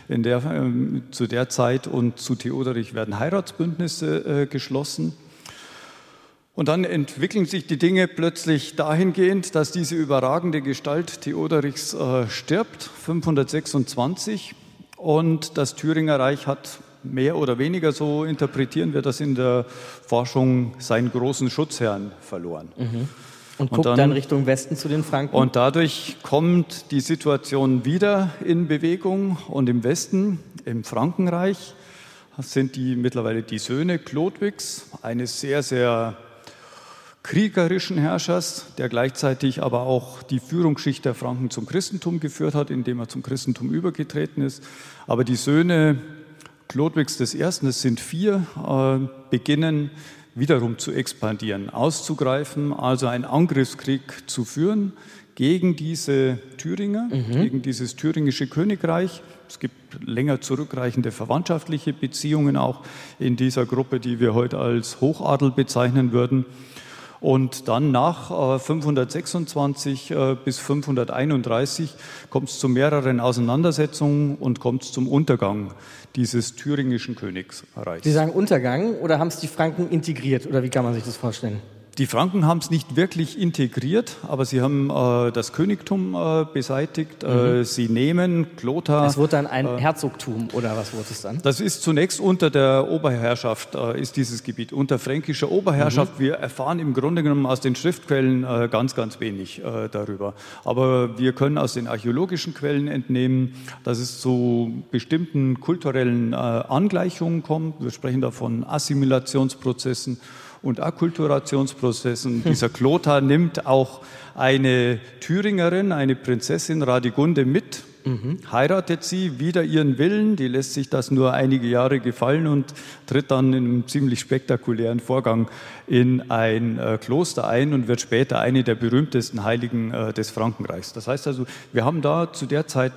Zu der Zeit und zu Theoderich werden Heiratsbündnisse geschlossen. Und dann entwickeln sich die Dinge plötzlich dahingehend, dass diese überragende Gestalt Theoderichs stirbt, 526, und das Thüringer Reich hat mehr oder weniger, so interpretieren wir das in der Forschung, seinen großen Schutzherrn verloren. Und guckt dann Richtung Westen zu den Franken. Und dadurch kommt die Situation wieder in Bewegung und im Westen, im Frankenreich, sind mittlerweile die Söhne Chlodwigs, eines sehr, sehr kriegerischen Herrschers, der gleichzeitig aber auch die Führungsschicht der Franken zum Christentum geführt hat, indem er zum Christentum übergetreten ist. Aber die Söhne Chlodwigs I., es sind 4, beginnen wiederum zu expandieren, auszugreifen, also einen Angriffskrieg zu führen gegen diese Thüringer, gegen dieses thüringische Königreich. Es gibt länger zurückreichende verwandtschaftliche Beziehungen auch in dieser Gruppe, die wir heute als Hochadel bezeichnen würden. Und dann nach 526 bis 531 kommt es zu mehreren Auseinandersetzungen und kommt es zum Untergang dieses thüringischen Königsreichs. Sie sagen Untergang oder haben es die Franken integriert oder wie kann man sich das vorstellen? Die Franken haben es nicht wirklich integriert, aber sie haben das Königtum beseitigt. Sie nehmen Klotar. Es wird dann ein Herzogtum, oder was wird es dann? Das ist zunächst unter der Oberherrschaft, ist dieses Gebiet, unter fränkischer Oberherrschaft. Wir erfahren im Grunde genommen aus den Schriftquellen ganz, ganz wenig darüber. Aber wir können aus den archäologischen Quellen entnehmen, dass es zu bestimmten kulturellen Angleichungen kommt. Wir sprechen da von Assimilationsprozessen und Akkulturationsprozessen. Dieser Klotar nimmt auch eine Thüringerin, eine Prinzessin Radigunde mit, heiratet sie wider ihren Willen, die lässt sich das nur einige Jahre gefallen und tritt dann in einem ziemlich spektakulären Vorgang in ein Kloster ein und wird später eine der berühmtesten Heiligen des Frankenreichs. Das heißt also, wir haben da zu der Zeit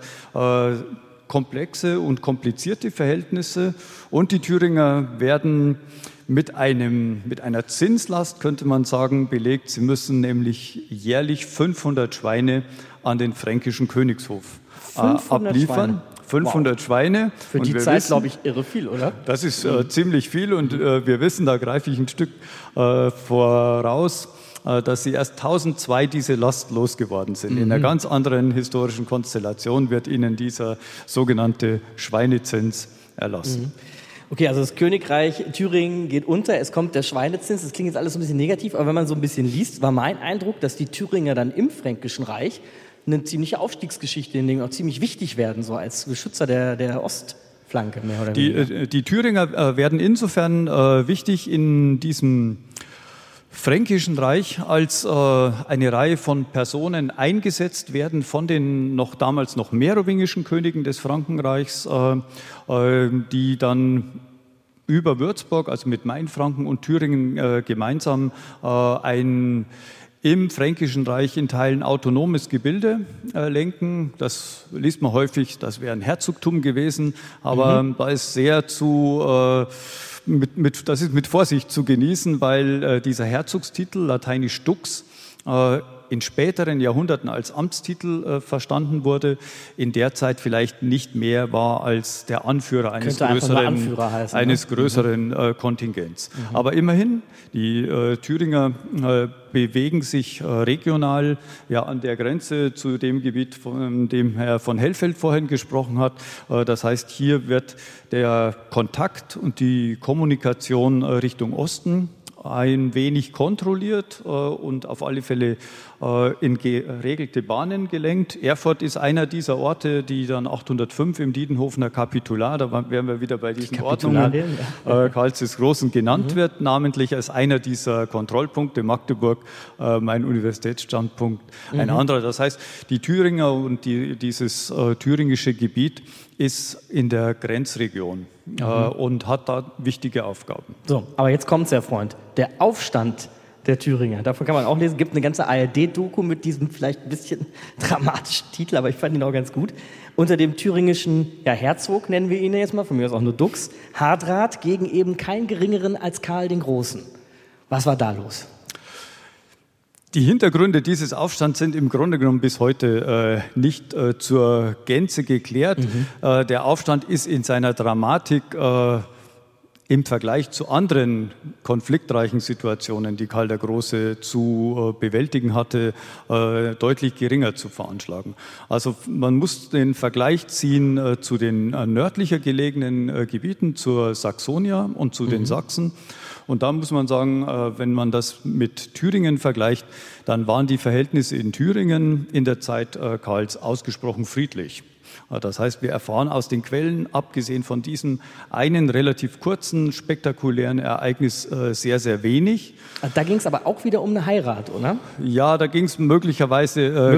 komplexe und komplizierte Verhältnisse und die Thüringer werden mit einer Zinslast, könnte man sagen, belegt. Sie müssen nämlich jährlich 500 Schweine an den fränkischen Königshof 500 abliefern. 500 Schweine. Für die Zeit, glaube ich, irre viel, oder? Das ist ziemlich viel und wir wissen, da greife ich ein Stück voraus, dass sie erst 1002 diese Last losgeworden sind. In einer ganz anderen historischen Konstellation wird ihnen dieser sogenannte Schweinezins erlassen. Okay, also das Königreich Thüringen geht unter, es kommt der Schweinezins, das klingt jetzt alles so ein bisschen negativ, aber wenn man so ein bisschen liest, war mein Eindruck, dass die Thüringer dann im Fränkischen Reich eine ziemliche Aufstiegsgeschichte, in denen auch ziemlich wichtig werden, so als Beschützer der Ostflanke mehr oder weniger. Die Thüringer werden insofern wichtig in diesem Fränkischen Reich, als eine Reihe von Personen eingesetzt werden von den damals noch merowingischen Königen des Frankenreichs, die dann über Würzburg, also mit Mainfranken und Thüringen gemeinsam ein im Fränkischen Reich in Teilen autonomes Gebilde lenken. Das liest man häufig, das wäre ein Herzogtum gewesen, aber da ist sehr das ist mit Vorsicht zu genießen, weil dieser Herzogstitel, lateinisch Dux, in späteren Jahrhunderten als Amtstitel verstanden wurde, in der Zeit vielleicht nicht mehr war als der Anführer eines größeren Kontingents. Aber immerhin, die Thüringer bewegen sich regional an der Grenze zu dem Gebiet, von dem Herr von Hellfeld vorhin gesprochen hat. Das heißt, hier wird der Kontakt und die Kommunikation Richtung Osten ein wenig kontrolliert und auf alle Fälle in geregelte Bahnen gelenkt. Erfurt ist einer dieser Orte, die dann 805 im Diedenhofener Kapitular, da wären wir wieder bei diesen Ordnungen Karls des Großen genannt wird, namentlich als einer dieser Kontrollpunkte. Magdeburg, mein Universitätsstandpunkt, ein anderer. Das heißt, die Thüringer und dieses thüringische Gebiet ist in der Grenzregion und hat da wichtige Aufgaben. So, aber jetzt kommt's, Herr Freund. Der Aufstand der Thüringer, davon kann man auch lesen. Es gibt eine ganze ARD-Doku mit diesem vielleicht ein bisschen dramatischen Titel, aber ich fand ihn auch ganz gut. Unter dem thüringischen Herzog, nennen wir ihn jetzt mal, von mir aus auch nur Dux, Hardrath gegen eben keinen geringeren als Karl den Großen. Was war da los? Die Hintergründe dieses Aufstands sind im Grunde genommen bis heute nicht zur Gänze geklärt. Der Aufstand ist in seiner Dramatik im Vergleich zu anderen konfliktreichen Situationen, die Karl der Große zu bewältigen hatte, deutlich geringer zu veranschlagen. Also man muss den Vergleich ziehen zu den nördlicher gelegenen Gebieten, zur Saxonia und zu den Sachsen. Und da muss man sagen, wenn man das mit Thüringen vergleicht, dann waren die Verhältnisse in Thüringen in der Zeit Karls ausgesprochen friedlich. Das heißt, wir erfahren aus den Quellen, abgesehen von diesem einen relativ kurzen, spektakulären Ereignis, sehr, sehr wenig. Da ging es aber auch wieder um eine Heirat, oder? Ja, da ging es möglicherweise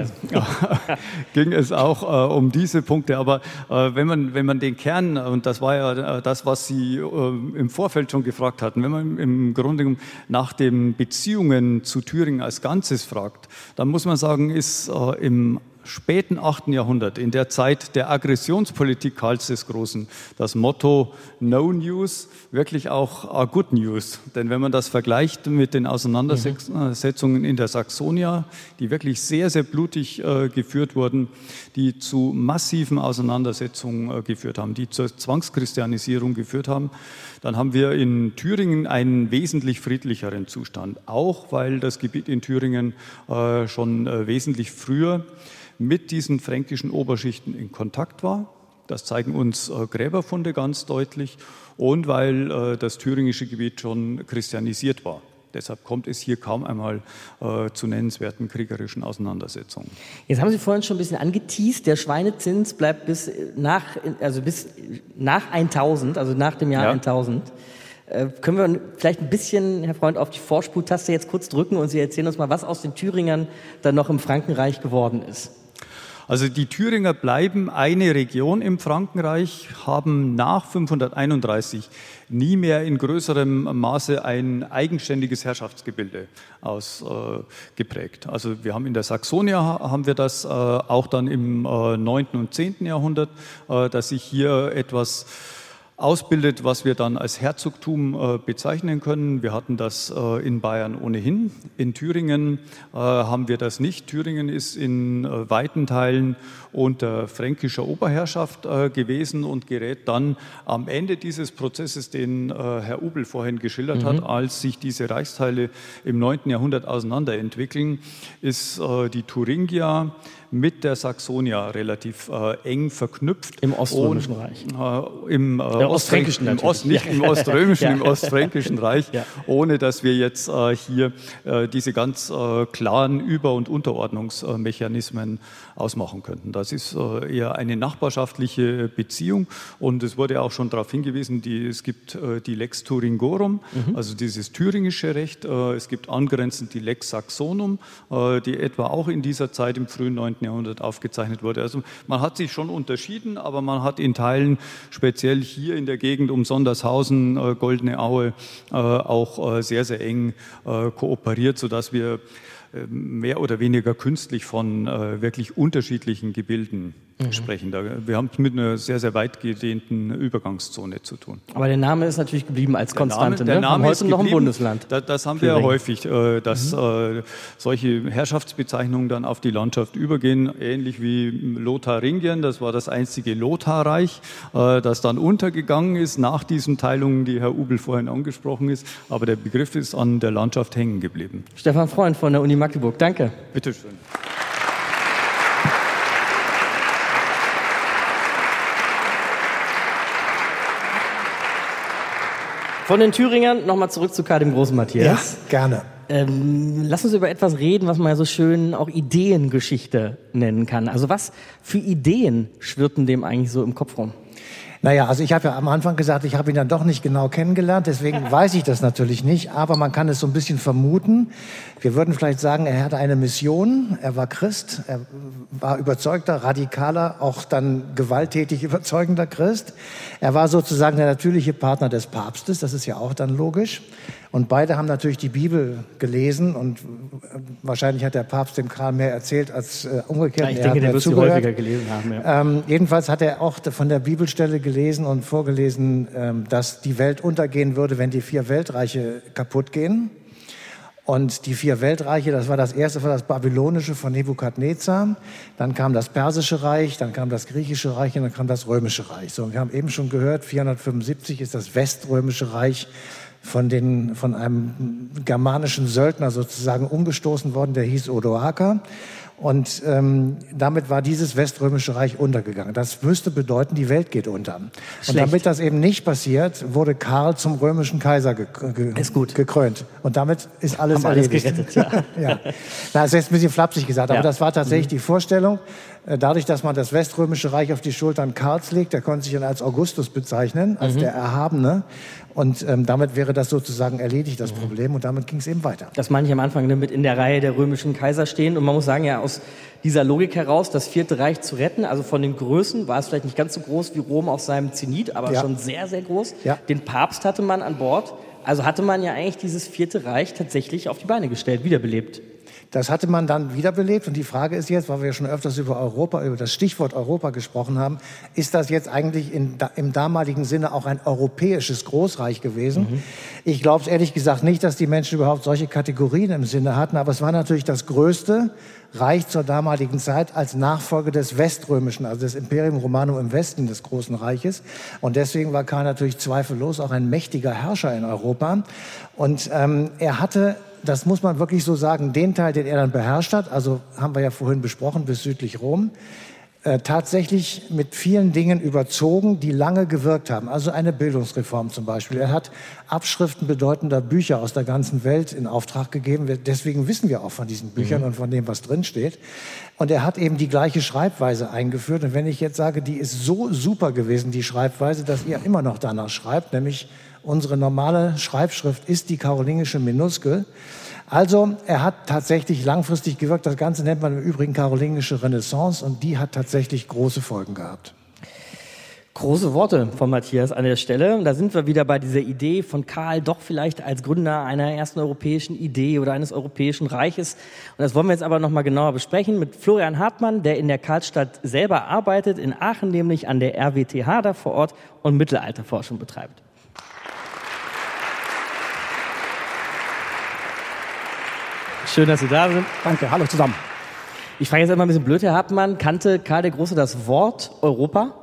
ging es auch um diese Punkte. Aber wenn man den Kern, und das war ja das, was Sie im Vorfeld schon gefragt hatten, wenn man im Grunde nach den Beziehungen zu Thüringen als Ganzes fragt, dann muss man sagen, ist im späten 8. Jahrhundert, in der Zeit der Aggressionspolitik Karls des Großen, das Motto No News wirklich auch Good News. Denn wenn man das vergleicht mit den Auseinandersetzungen in der Saxonia, die wirklich sehr, sehr blutig geführt wurden, die zu massiven Auseinandersetzungen geführt haben, die zur Zwangschristianisierung geführt haben, dann haben wir in Thüringen einen wesentlich friedlicheren Zustand. Auch weil das Gebiet in Thüringen schon wesentlich früher mit diesen fränkischen Oberschichten in Kontakt war. Das zeigen uns Gräberfunde ganz deutlich und weil das thüringische Gebiet schon christianisiert war. Deshalb kommt es hier kaum einmal zu nennenswerten kriegerischen Auseinandersetzungen. Jetzt haben Sie vorhin schon ein bisschen angeteast, der Schweinezins bleibt bis nach 1000, also nach dem Jahr 1000. Können wir vielleicht ein bisschen, Herr Freund, auf die Vorspultaste jetzt kurz drücken und Sie erzählen uns mal, was aus den Thüringern dann noch im Frankenreich geworden ist? Also die Thüringer bleiben eine Region im Frankenreich, haben nach 531 nie mehr in größerem Maße ein eigenständiges Herrschaftsgebilde ausgeprägt. Also wir haben in der Saxonia haben wir das auch dann im 9. und 10. Jahrhundert, dass sich hier etwas ausbildet, was wir dann als Herzogtum bezeichnen können. Wir hatten das in Bayern ohnehin. In Thüringen haben wir das nicht. Thüringen ist in weiten Teilen unter fränkischer Oberherrschaft gewesen und gerät dann am Ende dieses Prozesses, den Herr Ubel vorhin geschildert hat, als sich diese Reichsteile im 9. Jahrhundert auseinanderentwickeln, ist die Thuringia mit der Saxonia relativ eng verknüpft. Im Oströmischen Reich. Im Ostfränkischen Reich. Nicht im Oströmischen, im Ostfränkischen Reich, ohne dass wir jetzt hier diese ganz klaren Über- und Unterordnungsmechanismen ausmachen könnten. Das ist eher eine nachbarschaftliche Beziehung und es wurde auch schon darauf hingewiesen, es gibt die Lex Thuringorum, also dieses thüringische Recht, es gibt angrenzend die Lex Saxonum, die etwa auch in dieser Zeit im frühen 9. Jahrhundert aufgezeichnet wurde. Also man hat sich schon unterschieden, aber man hat in Teilen, speziell hier in der Gegend um Sondershausen, Goldene Aue, auch sehr, sehr eng kooperiert, sodass wir mehr oder weniger künstlich von wirklich unterschiedlichen Gebilden sprechen. Wir haben es mit einer sehr, sehr weit gedehnten Übergangszone zu tun. Aber der Name ist natürlich geblieben als Konstante. Der Name ist noch ein Bundesland. Das haben wir ja häufig, dass solche Herrschaftsbezeichnungen dann auf die Landschaft übergehen, ähnlich wie Lotharingien. Das war das einzige Lotharreich, das dann untergegangen ist nach diesen Teilungen, die Herr Ubel vorhin angesprochen ist. Aber der Begriff ist an der Landschaft hängen geblieben. Stefan Freund von der Uni Magdeburg, danke. Bitte schön. Von den Thüringern nochmal zurück zu Karl dem Großen, Matthias. Ja, gerne. Lass uns über etwas reden, was man ja so schön auch Ideengeschichte nennen kann. Also was für Ideen schwirrten dem eigentlich so im Kopf rum? Naja, also ich habe ja am Anfang gesagt, ich habe ihn dann doch nicht genau kennengelernt, deswegen weiß ich das natürlich nicht, aber man kann es so ein bisschen vermuten. Wir würden vielleicht sagen, er hatte eine Mission, er war Christ, er war überzeugter, radikaler, auch dann gewalttätig überzeugender Christ. Er war sozusagen der natürliche Partner des Papstes, das ist ja auch dann logisch. Und beide haben natürlich die Bibel gelesen und wahrscheinlich hat der Papst dem Karl mehr erzählt als umgekehrt. Ja, ich denke, der wird sie häufiger gelesen haben. Ja. Jedenfalls hat er auch von der Bibelstelle gelesen und vorgelesen, dass die Welt untergehen würde, wenn die 4 Weltreiche kaputt gehen. Und die 4 Weltreiche, das war das erste, war das babylonische von Nebukadnezar. Dann kam das persische Reich, dann kam das griechische Reich und dann kam das römische Reich. So, wir haben eben schon gehört, 475 ist das weströmische Reich von einem germanischen Söldner sozusagen umgestoßen worden, der hieß Odoaker. Und damit war dieses weströmische Reich untergegangen. Das müsste bedeuten, die Welt geht unter. Und damit das eben nicht passiert, wurde Karl zum römischen Kaiser gekrönt. Und damit ist alles erledigt. Gerettet, ja. Ja. Das ist jetzt ein bisschen flapsig gesagt, aber das war tatsächlich die Vorstellung. Dadurch, dass man das weströmische Reich auf die Schultern Karls legt, der konnte sich dann als Augustus bezeichnen, als der Erhabene. Und damit wäre das sozusagen erledigt, das Problem. Und damit ging es eben weiter. Dass manche am Anfang mit in der Reihe der römischen Kaiser stehen. Und man muss sagen, ja, aus dieser Logik heraus, das 4. Reich zu retten, also von den Größen war es vielleicht nicht ganz so groß wie Rom auf seinem Zenit, aber schon sehr, sehr groß. Ja. Den Papst hatte man an Bord. Also hatte man ja eigentlich dieses 4. Reich tatsächlich auf die Beine gestellt, wiederbelebt. Das hatte man dann wiederbelebt und die Frage ist jetzt, weil wir schon öfters über Europa, über das Stichwort Europa gesprochen haben, ist das jetzt eigentlich im damaligen Sinne auch ein europäisches Großreich gewesen? Ich glaube es ehrlich gesagt nicht, dass die Menschen überhaupt solche Kategorien im Sinne hatten, aber es war natürlich das größte Reich zur damaligen Zeit als Nachfolge des Weströmischen, also des Imperium Romanum im Westen des Großen Reiches. Und deswegen war Karl natürlich zweifellos auch ein mächtiger Herrscher in Europa. Und er hatte, das muss man wirklich so sagen, den Teil, den er dann beherrscht hat, also haben wir ja vorhin besprochen, bis südlich Rom, tatsächlich mit vielen Dingen überzogen, die lange gewirkt haben. Also eine Bildungsreform zum Beispiel. Er hat Abschriften bedeutender Bücher aus der ganzen Welt in Auftrag gegeben. Deswegen wissen wir auch von diesen Büchern und von dem, was drin steht. Und er hat eben die gleiche Schreibweise eingeführt. Und wenn ich jetzt sage, die ist so super gewesen, die Schreibweise, dass ihr immer noch danach schreibt, nämlich unsere normale Schreibschrift ist die karolingische Minuskel. Also er hat tatsächlich langfristig gewirkt. Das Ganze nennt man im Übrigen karolingische Renaissance und die hat tatsächlich große Folgen gehabt. Große Worte von Matthias an der Stelle. Da sind wir wieder bei dieser Idee von Karl, doch vielleicht als Gründer einer ersten europäischen Idee oder eines europäischen Reiches. Und das wollen wir jetzt aber noch mal genauer besprechen mit Florian Hartmann, der in der Karlstadt selber arbeitet, in Aachen nämlich an der RWTH da vor Ort und Mittelalterforschung betreibt. Schön, dass Sie da sind. Danke, hallo zusammen. Ich frage jetzt immer ein bisschen blöd, Herr Hartmann, kannte Karl der Große das Wort Europa?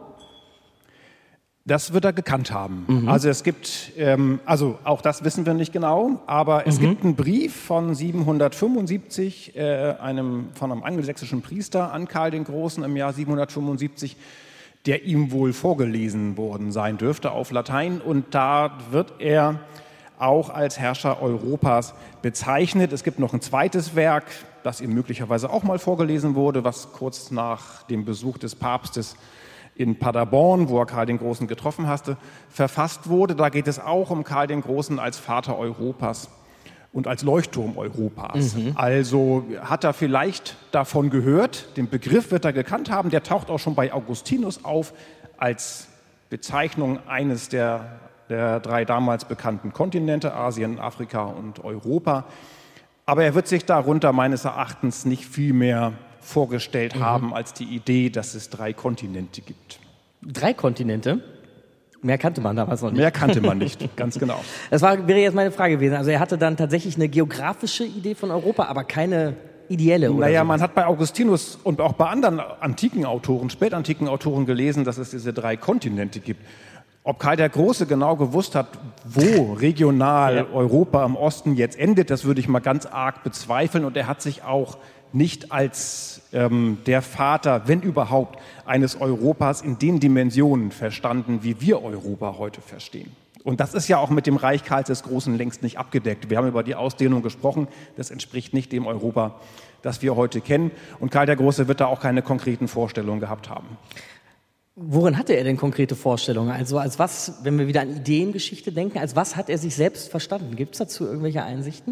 Das wird er gekannt haben. Also es gibt, also auch das wissen wir nicht genau, aber es gibt einen Brief von 775, von einem angelsächsischen Priester an Karl den Großen im Jahr 775, der ihm wohl vorgelesen worden sein dürfte auf Latein. Und da wird er auch als Herrscher Europas bezeichnet. Es gibt noch ein zweites Werk, das ihm möglicherweise auch mal vorgelesen wurde, was kurz nach dem Besuch des Papstes in Paderborn, wo er Karl den Großen getroffen hatte, verfasst wurde. Da geht es auch um Karl den Großen als Vater Europas und als Leuchtturm Europas. Also hat er vielleicht davon gehört, den Begriff wird er gekannt haben, der taucht auch schon bei Augustinus auf als Bezeichnung eines der drei damals bekannten Kontinente, Asien, Afrika und Europa. Aber er wird sich darunter meines Erachtens nicht viel mehr vorgestellt haben als die Idee, dass es 3 Kontinente gibt. 3 Kontinente? Mehr kannte man damals noch nicht. Mehr kannte man nicht, ganz genau. Das wäre jetzt meine Frage gewesen. Also er hatte dann tatsächlich eine geografische Idee von Europa, aber keine ideelle, oder? Naja, man hat bei Augustinus und auch bei anderen antiken Autoren, spätantiken Autoren gelesen, dass es diese 3 Kontinente gibt. Ob Karl der Große genau gewusst hat, wo regional Europa im Osten jetzt endet, das würde ich mal ganz arg bezweifeln. Und er hat sich auch nicht als der Vater, wenn überhaupt, eines Europas in den Dimensionen verstanden, wie wir Europa heute verstehen. Und das ist ja auch mit dem Reich Karls des Großen längst nicht abgedeckt. Wir haben über die Ausdehnung gesprochen, das entspricht nicht dem Europa, das wir heute kennen. Und Karl der Große wird da auch keine konkreten Vorstellungen gehabt haben. Worin hatte er denn konkrete Vorstellungen? Also als was, wenn wir wieder an Ideengeschichte denken, als was hat er sich selbst verstanden? Gibt es dazu irgendwelche Einsichten?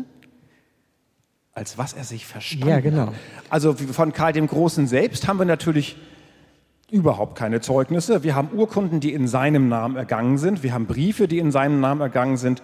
Als was er sich verstanden hat? Ja, genau. Also von Karl dem Großen selbst haben wir natürlich überhaupt keine Zeugnisse. Wir haben Urkunden, die in seinem Namen ergangen sind. Wir haben Briefe, die in seinem Namen ergangen sind.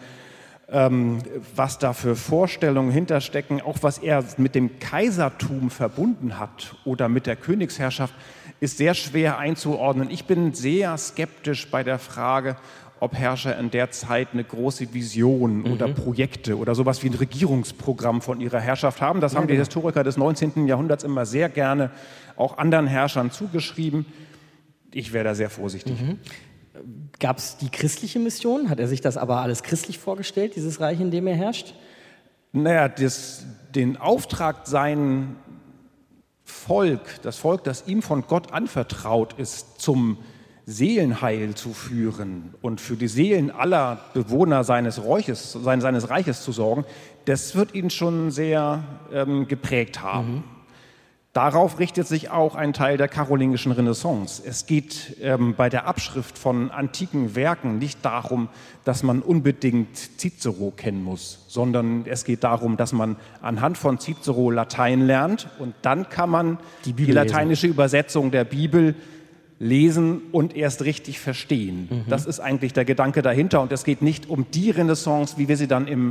Was da für Vorstellungen hinterstecken, auch was er mit dem Kaisertum verbunden hat oder mit der Königsherrschaft, ist sehr schwer einzuordnen. Ich bin sehr skeptisch bei der Frage, ob Herrscher in der Zeit eine große Vision oder Projekte oder sowas wie ein Regierungsprogramm von ihrer Herrschaft haben. Das haben die Historiker des 19. Jahrhunderts immer sehr gerne auch anderen Herrschern zugeschrieben. Ich wäre da sehr vorsichtig. Gab es die christliche Mission? Hat er sich das aber alles christlich vorgestellt, dieses Reich, in dem er herrscht? Naja, den Auftrag, sein Volk, das Volk, das ihm von Gott anvertraut ist, zum Seelenheil zu führen und für die Seelen aller Bewohner seines Reiches zu sorgen, das wird ihn schon sehr geprägt haben. Darauf richtet sich auch ein Teil der karolingischen Renaissance. Es geht bei der Abschrift von antiken Werken nicht darum, dass man unbedingt Cicero kennen muss, sondern es geht darum, dass man anhand von Cicero Latein lernt und dann kann man die lateinische Übersetzung der Bibel lesen und erst richtig verstehen. Das ist eigentlich der Gedanke dahinter und es geht nicht um die Renaissance, wie wir sie dann im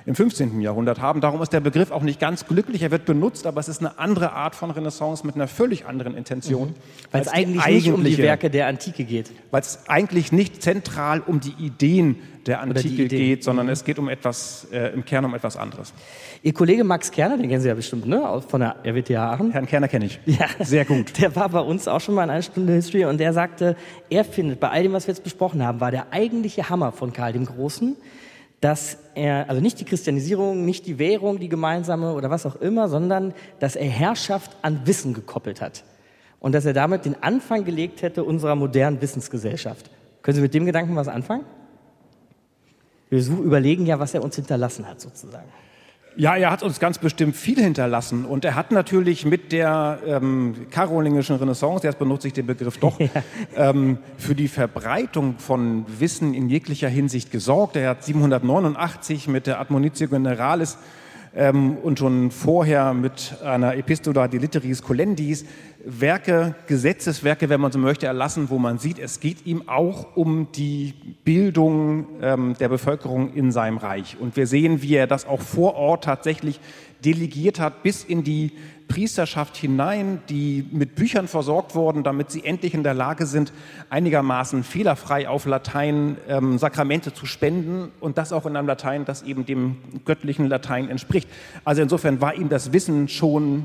im 15. Jahrhundert haben. Darum ist der Begriff auch nicht ganz glücklich. Er wird benutzt, aber es ist eine andere Art von Renaissance mit einer völlig anderen Intention. Weil es eigentlich nicht um die Werke der Antike geht. Weil es eigentlich nicht zentral um die Ideen der Antike geht, sondern es geht um etwas, im Kern um etwas anderes. Ihr Kollege Max Kerner, den kennen Sie ja bestimmt, ne? Von der RWTH Aachen. Herrn Kerner kenne ich. Ja, sehr gut. Der war bei uns auch schon mal in einer Stunde History und der sagte, er findet, bei all dem, was wir jetzt besprochen haben, war der eigentliche Hammer von Karl dem Großen, dass er, also nicht die Christianisierung, nicht die Währung, die gemeinsame oder was auch immer, sondern dass er Herrschaft an Wissen gekoppelt hat. Und dass er damit den Anfang gelegt hätte unserer modernen Wissensgesellschaft. Können Sie mit dem Gedanken was anfangen? Wir überlegen ja, was er uns hinterlassen hat, sozusagen. Ja, er hat uns ganz bestimmt viel hinterlassen und er hat natürlich mit der karolingischen Renaissance, jetzt benutze ich den Begriff doch, für die Verbreitung von Wissen in jeglicher Hinsicht gesorgt. Er hat 789 mit der Admonitio Generalis und schon vorher mit einer Epistola de Litteris Collendis Werke, Gesetzeswerke, wenn man so möchte, erlassen, wo man sieht, es geht ihm auch um die Bildung der Bevölkerung in seinem Reich. Und wir sehen, wie er das auch vor Ort tatsächlich delegiert hat, bis in die Priesterschaft hinein, die mit Büchern versorgt wurden, damit sie endlich in der Lage sind, einigermaßen fehlerfrei auf Latein Sakramente zu spenden und das auch in einem Latein, das eben dem göttlichen Latein entspricht. Also insofern war ihm das Wissen schon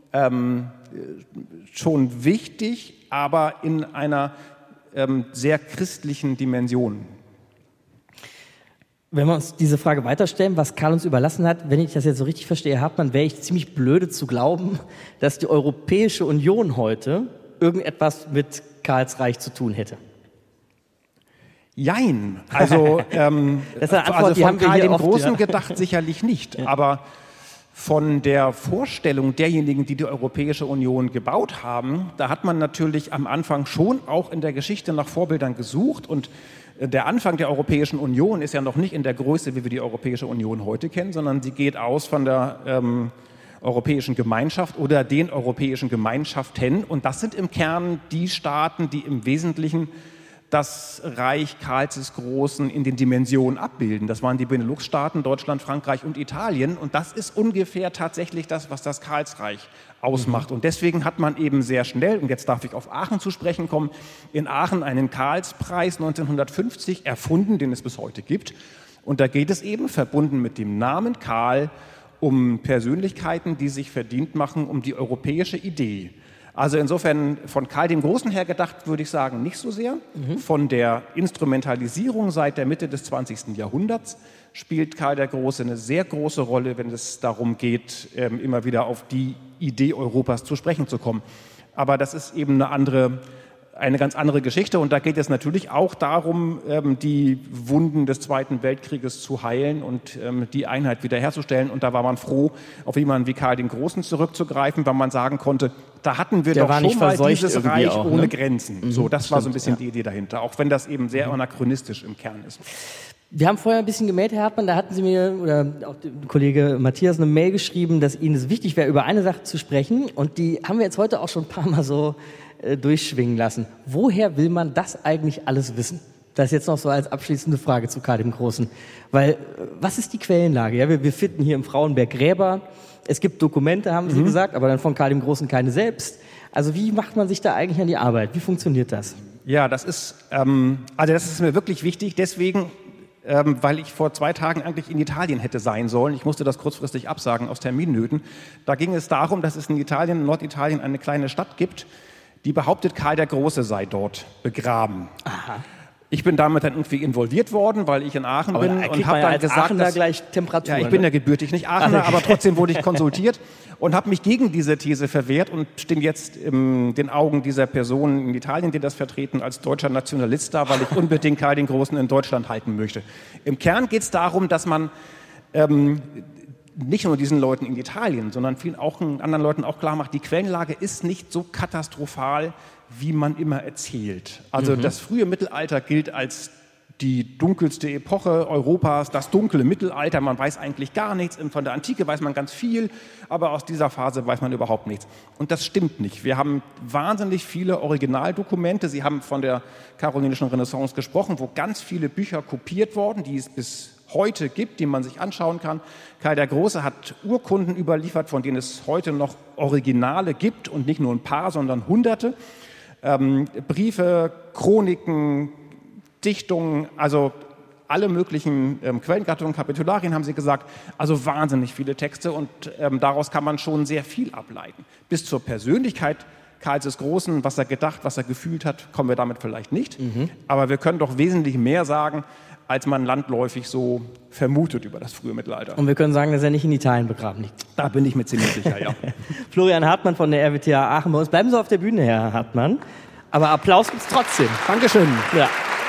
wichtig, aber in einer sehr christlichen Dimension. Wenn wir uns diese Frage weiterstellen, was Karl uns überlassen hat, wenn ich das jetzt so richtig verstehe, Hartmann, wäre ich ziemlich blöde zu glauben, dass die Europäische Union heute irgendetwas mit Karls Reich zu tun hätte. Jein. Also, das ist eine Antwort, also die von haben wir Karl hier dem oft, Großen ja. gedacht sicherlich nicht, aber von der Vorstellung derjenigen, die die Europäische Union gebaut haben, da hat man natürlich am Anfang schon auch in der Geschichte nach Vorbildern gesucht und der Anfang der Europäischen Union ist ja noch nicht in der Größe, wie wir die Europäische Union heute kennen, sondern sie geht aus von der Europäischen Gemeinschaft oder den Europäischen Gemeinschaften. Und das sind im Kern die Staaten, die im Wesentlichen das Reich Karls des Großen in den Dimensionen abbilden. Das waren die Benelux-Staaten, Deutschland, Frankreich und Italien. Und das ist ungefähr tatsächlich das, was das Karlsreich ausmacht. Und deswegen hat man eben sehr schnell, und jetzt darf ich auf Aachen zu sprechen kommen, in Aachen einen Karlspreis 1950 erfunden, den es bis heute gibt. Und da geht es eben, verbunden mit dem Namen Karl, um Persönlichkeiten, die sich verdient machen um die europäische Idee. Also insofern von Karl dem Großen her gedacht, würde ich sagen, nicht so sehr. Von der Instrumentalisierung seit der Mitte des 20. Jahrhunderts spielt Karl der Große eine sehr große Rolle, wenn es darum geht, immer wieder auf die Idee Europas zu sprechen zu kommen. Aber das ist eben eine ganz andere Geschichte und da geht es natürlich auch darum, die Wunden des Zweiten Weltkrieges zu heilen und die Einheit wiederherzustellen. Und da war man froh, auf jemanden wie Karl den Großen zurückzugreifen, weil man sagen konnte, da hatten wir doch schon mal dieses Reich auch, ohne Grenzen. So, das war so ein bisschen die Idee dahinter, auch wenn das eben sehr anachronistisch im Kern ist. Wir haben vorher ein bisschen gemeldet, Herr Hartmann, da hatten Sie mir, oder auch der Kollege Matthias, eine Mail geschrieben, dass Ihnen es wichtig wäre, über eine Sache zu sprechen. Und die haben wir jetzt heute auch schon ein paar Mal so durchschwingen lassen. Woher will man das eigentlich alles wissen? Das jetzt noch so als abschließende Frage zu Karl dem Großen. Weil, was ist die Quellenlage? Ja, wir finden hier im Frauenberg Gräber. Es gibt Dokumente, haben Sie gesagt, aber dann von Karl dem Großen keine selbst. Also wie macht man sich da eigentlich an die Arbeit? Wie funktioniert das? Ja, das ist mir wirklich wichtig. Deswegen, weil ich vor 2 Tagen eigentlich in Italien hätte sein sollen. Ich musste das kurzfristig absagen aus Terminnöten. Da ging es darum, dass es in Italien, in Norditalien, eine kleine Stadt gibt, die behauptet, Karl der Große sei dort begraben. Aha. Ich bin damit dann irgendwie involviert worden, weil ich in Aachen bin und habe dann gesagt, Aachener gleich Temperatur. Ja, ich bin ja gebürtig nicht Aachener, aber trotzdem wurde ich konsultiert und habe mich gegen diese These verwehrt und stehe jetzt in den Augen dieser Personen in Italien, die das vertreten, als deutscher Nationalist da, weil ich unbedingt Karl den Großen in Deutschland halten möchte. Im Kern geht es darum, dass man nicht nur diesen Leuten in Italien, sondern vielen anderen Leuten auch klar macht, die Quellenlage ist nicht so katastrophal, wie man immer erzählt. Also das frühe Mittelalter gilt als die dunkelste Epoche Europas, das dunkle Mittelalter. Man weiß eigentlich gar nichts. Von der Antike weiß man ganz viel, aber aus dieser Phase weiß man überhaupt nichts. Und das stimmt nicht. Wir haben wahnsinnig viele Originaldokumente. Sie haben von der karolinischen Renaissance gesprochen, wo ganz viele Bücher kopiert wurden, die es bis heute gibt, die man sich anschauen kann. Karl der Große hat Urkunden überliefert, von denen es heute noch Originale gibt und nicht nur ein paar, sondern Hunderte. Briefe, Chroniken, Dichtungen, also alle möglichen Quellengattungen, Kapitularien haben sie gesagt, also wahnsinnig viele Texte und daraus kann man schon sehr viel ableiten. Bis zur Persönlichkeit Karls des Großen, was er gedacht, was er gefühlt hat, kommen wir damit vielleicht nicht. Aber wir können doch wesentlich mehr sagen, als man landläufig so vermutet über das frühe Mittelalter. Und wir können sagen, dass er nicht in Italien begraben liegt. Da bin ich mir ziemlich sicher, ja. Florian Hartmann von der RWTH Aachen bei uns. Bleiben Sie auf der Bühne, Herr Hartmann. Aber Applaus gibt's trotzdem. Dankeschön. Ja.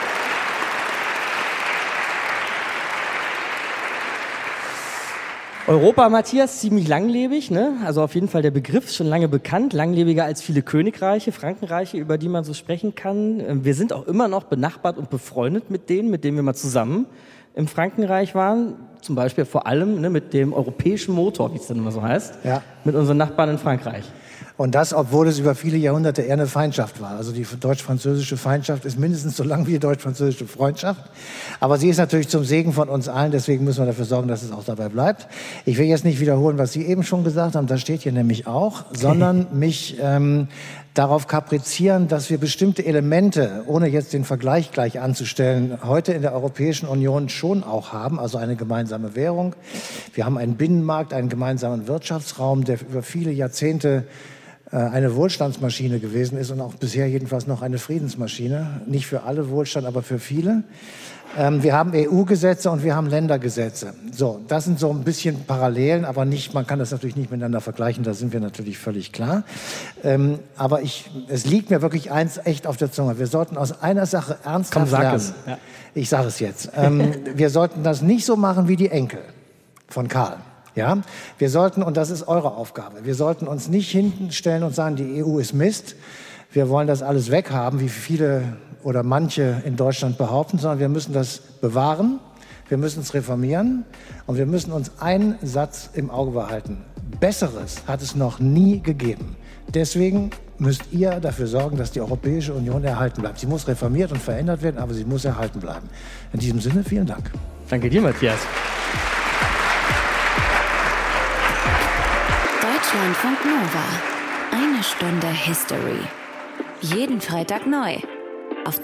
Europa, Matthias, ziemlich langlebig, ne? Also auf jeden Fall der Begriff ist schon lange bekannt, langlebiger als viele Königreiche, Frankenreiche, über die man so sprechen kann. Wir sind auch immer noch benachbart und befreundet mit denen wir mal zusammen im Frankenreich waren. Zum Beispiel vor allem mit dem europäischen Motor, wie es dann immer so heißt, mit unseren Nachbarn in Frankreich. Und das, obwohl es über viele Jahrhunderte eher eine Feindschaft war. Also die deutsch-französische Feindschaft ist mindestens so lang wie die deutsch-französische Freundschaft. Aber sie ist natürlich zum Segen von uns allen, deswegen müssen wir dafür sorgen, dass es auch dabei bleibt. Ich will jetzt nicht wiederholen, was Sie eben schon gesagt haben, das steht hier nämlich auch, sondern mich darauf kaprizieren, dass wir bestimmte Elemente, ohne jetzt den Vergleich gleich anzustellen, heute in der Europäischen Union schon auch haben, also eine gemeinsame Währung. Wir haben einen Binnenmarkt, einen gemeinsamen Wirtschaftsraum, der über viele Jahrzehnte eine Wohlstandsmaschine gewesen ist und auch bisher jedenfalls noch eine Friedensmaschine. Nicht für alle Wohlstand, aber für viele. Wir haben EU-Gesetze und wir haben Ländergesetze. So, das sind so ein bisschen Parallelen, aber nicht, man kann das natürlich nicht miteinander vergleichen, da sind wir natürlich völlig klar. Aber es liegt mir wirklich eins echt auf der Zunge. Wir sollten aus einer Sache ernsthaft lernen. Ja. Ich sage es jetzt. Wir sollten das nicht so machen wie die Enkel von Karl. Ja, wir sollten, und das ist eure Aufgabe, wir sollten uns nicht hinten stellen und sagen, die EU ist Mist, wir wollen das alles weghaben, wie viele oder manche in Deutschland behaupten, sondern wir müssen das bewahren, wir müssen es reformieren und wir müssen uns einen Satz im Auge behalten. Besseres hat es noch nie gegeben. Deswegen müsst ihr dafür sorgen, dass die Europäische Union erhalten bleibt. Sie muss reformiert und verändert werden, aber sie muss erhalten bleiben. In diesem Sinne, vielen Dank. Danke dir, Matthias. Deutschlandfunk Nova. Eine Stunde History. Jeden Freitag neu. Auf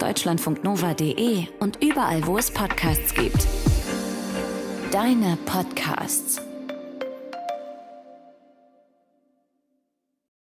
deutschlandfunknova.de und überall, wo es Podcasts gibt. Deine Podcasts.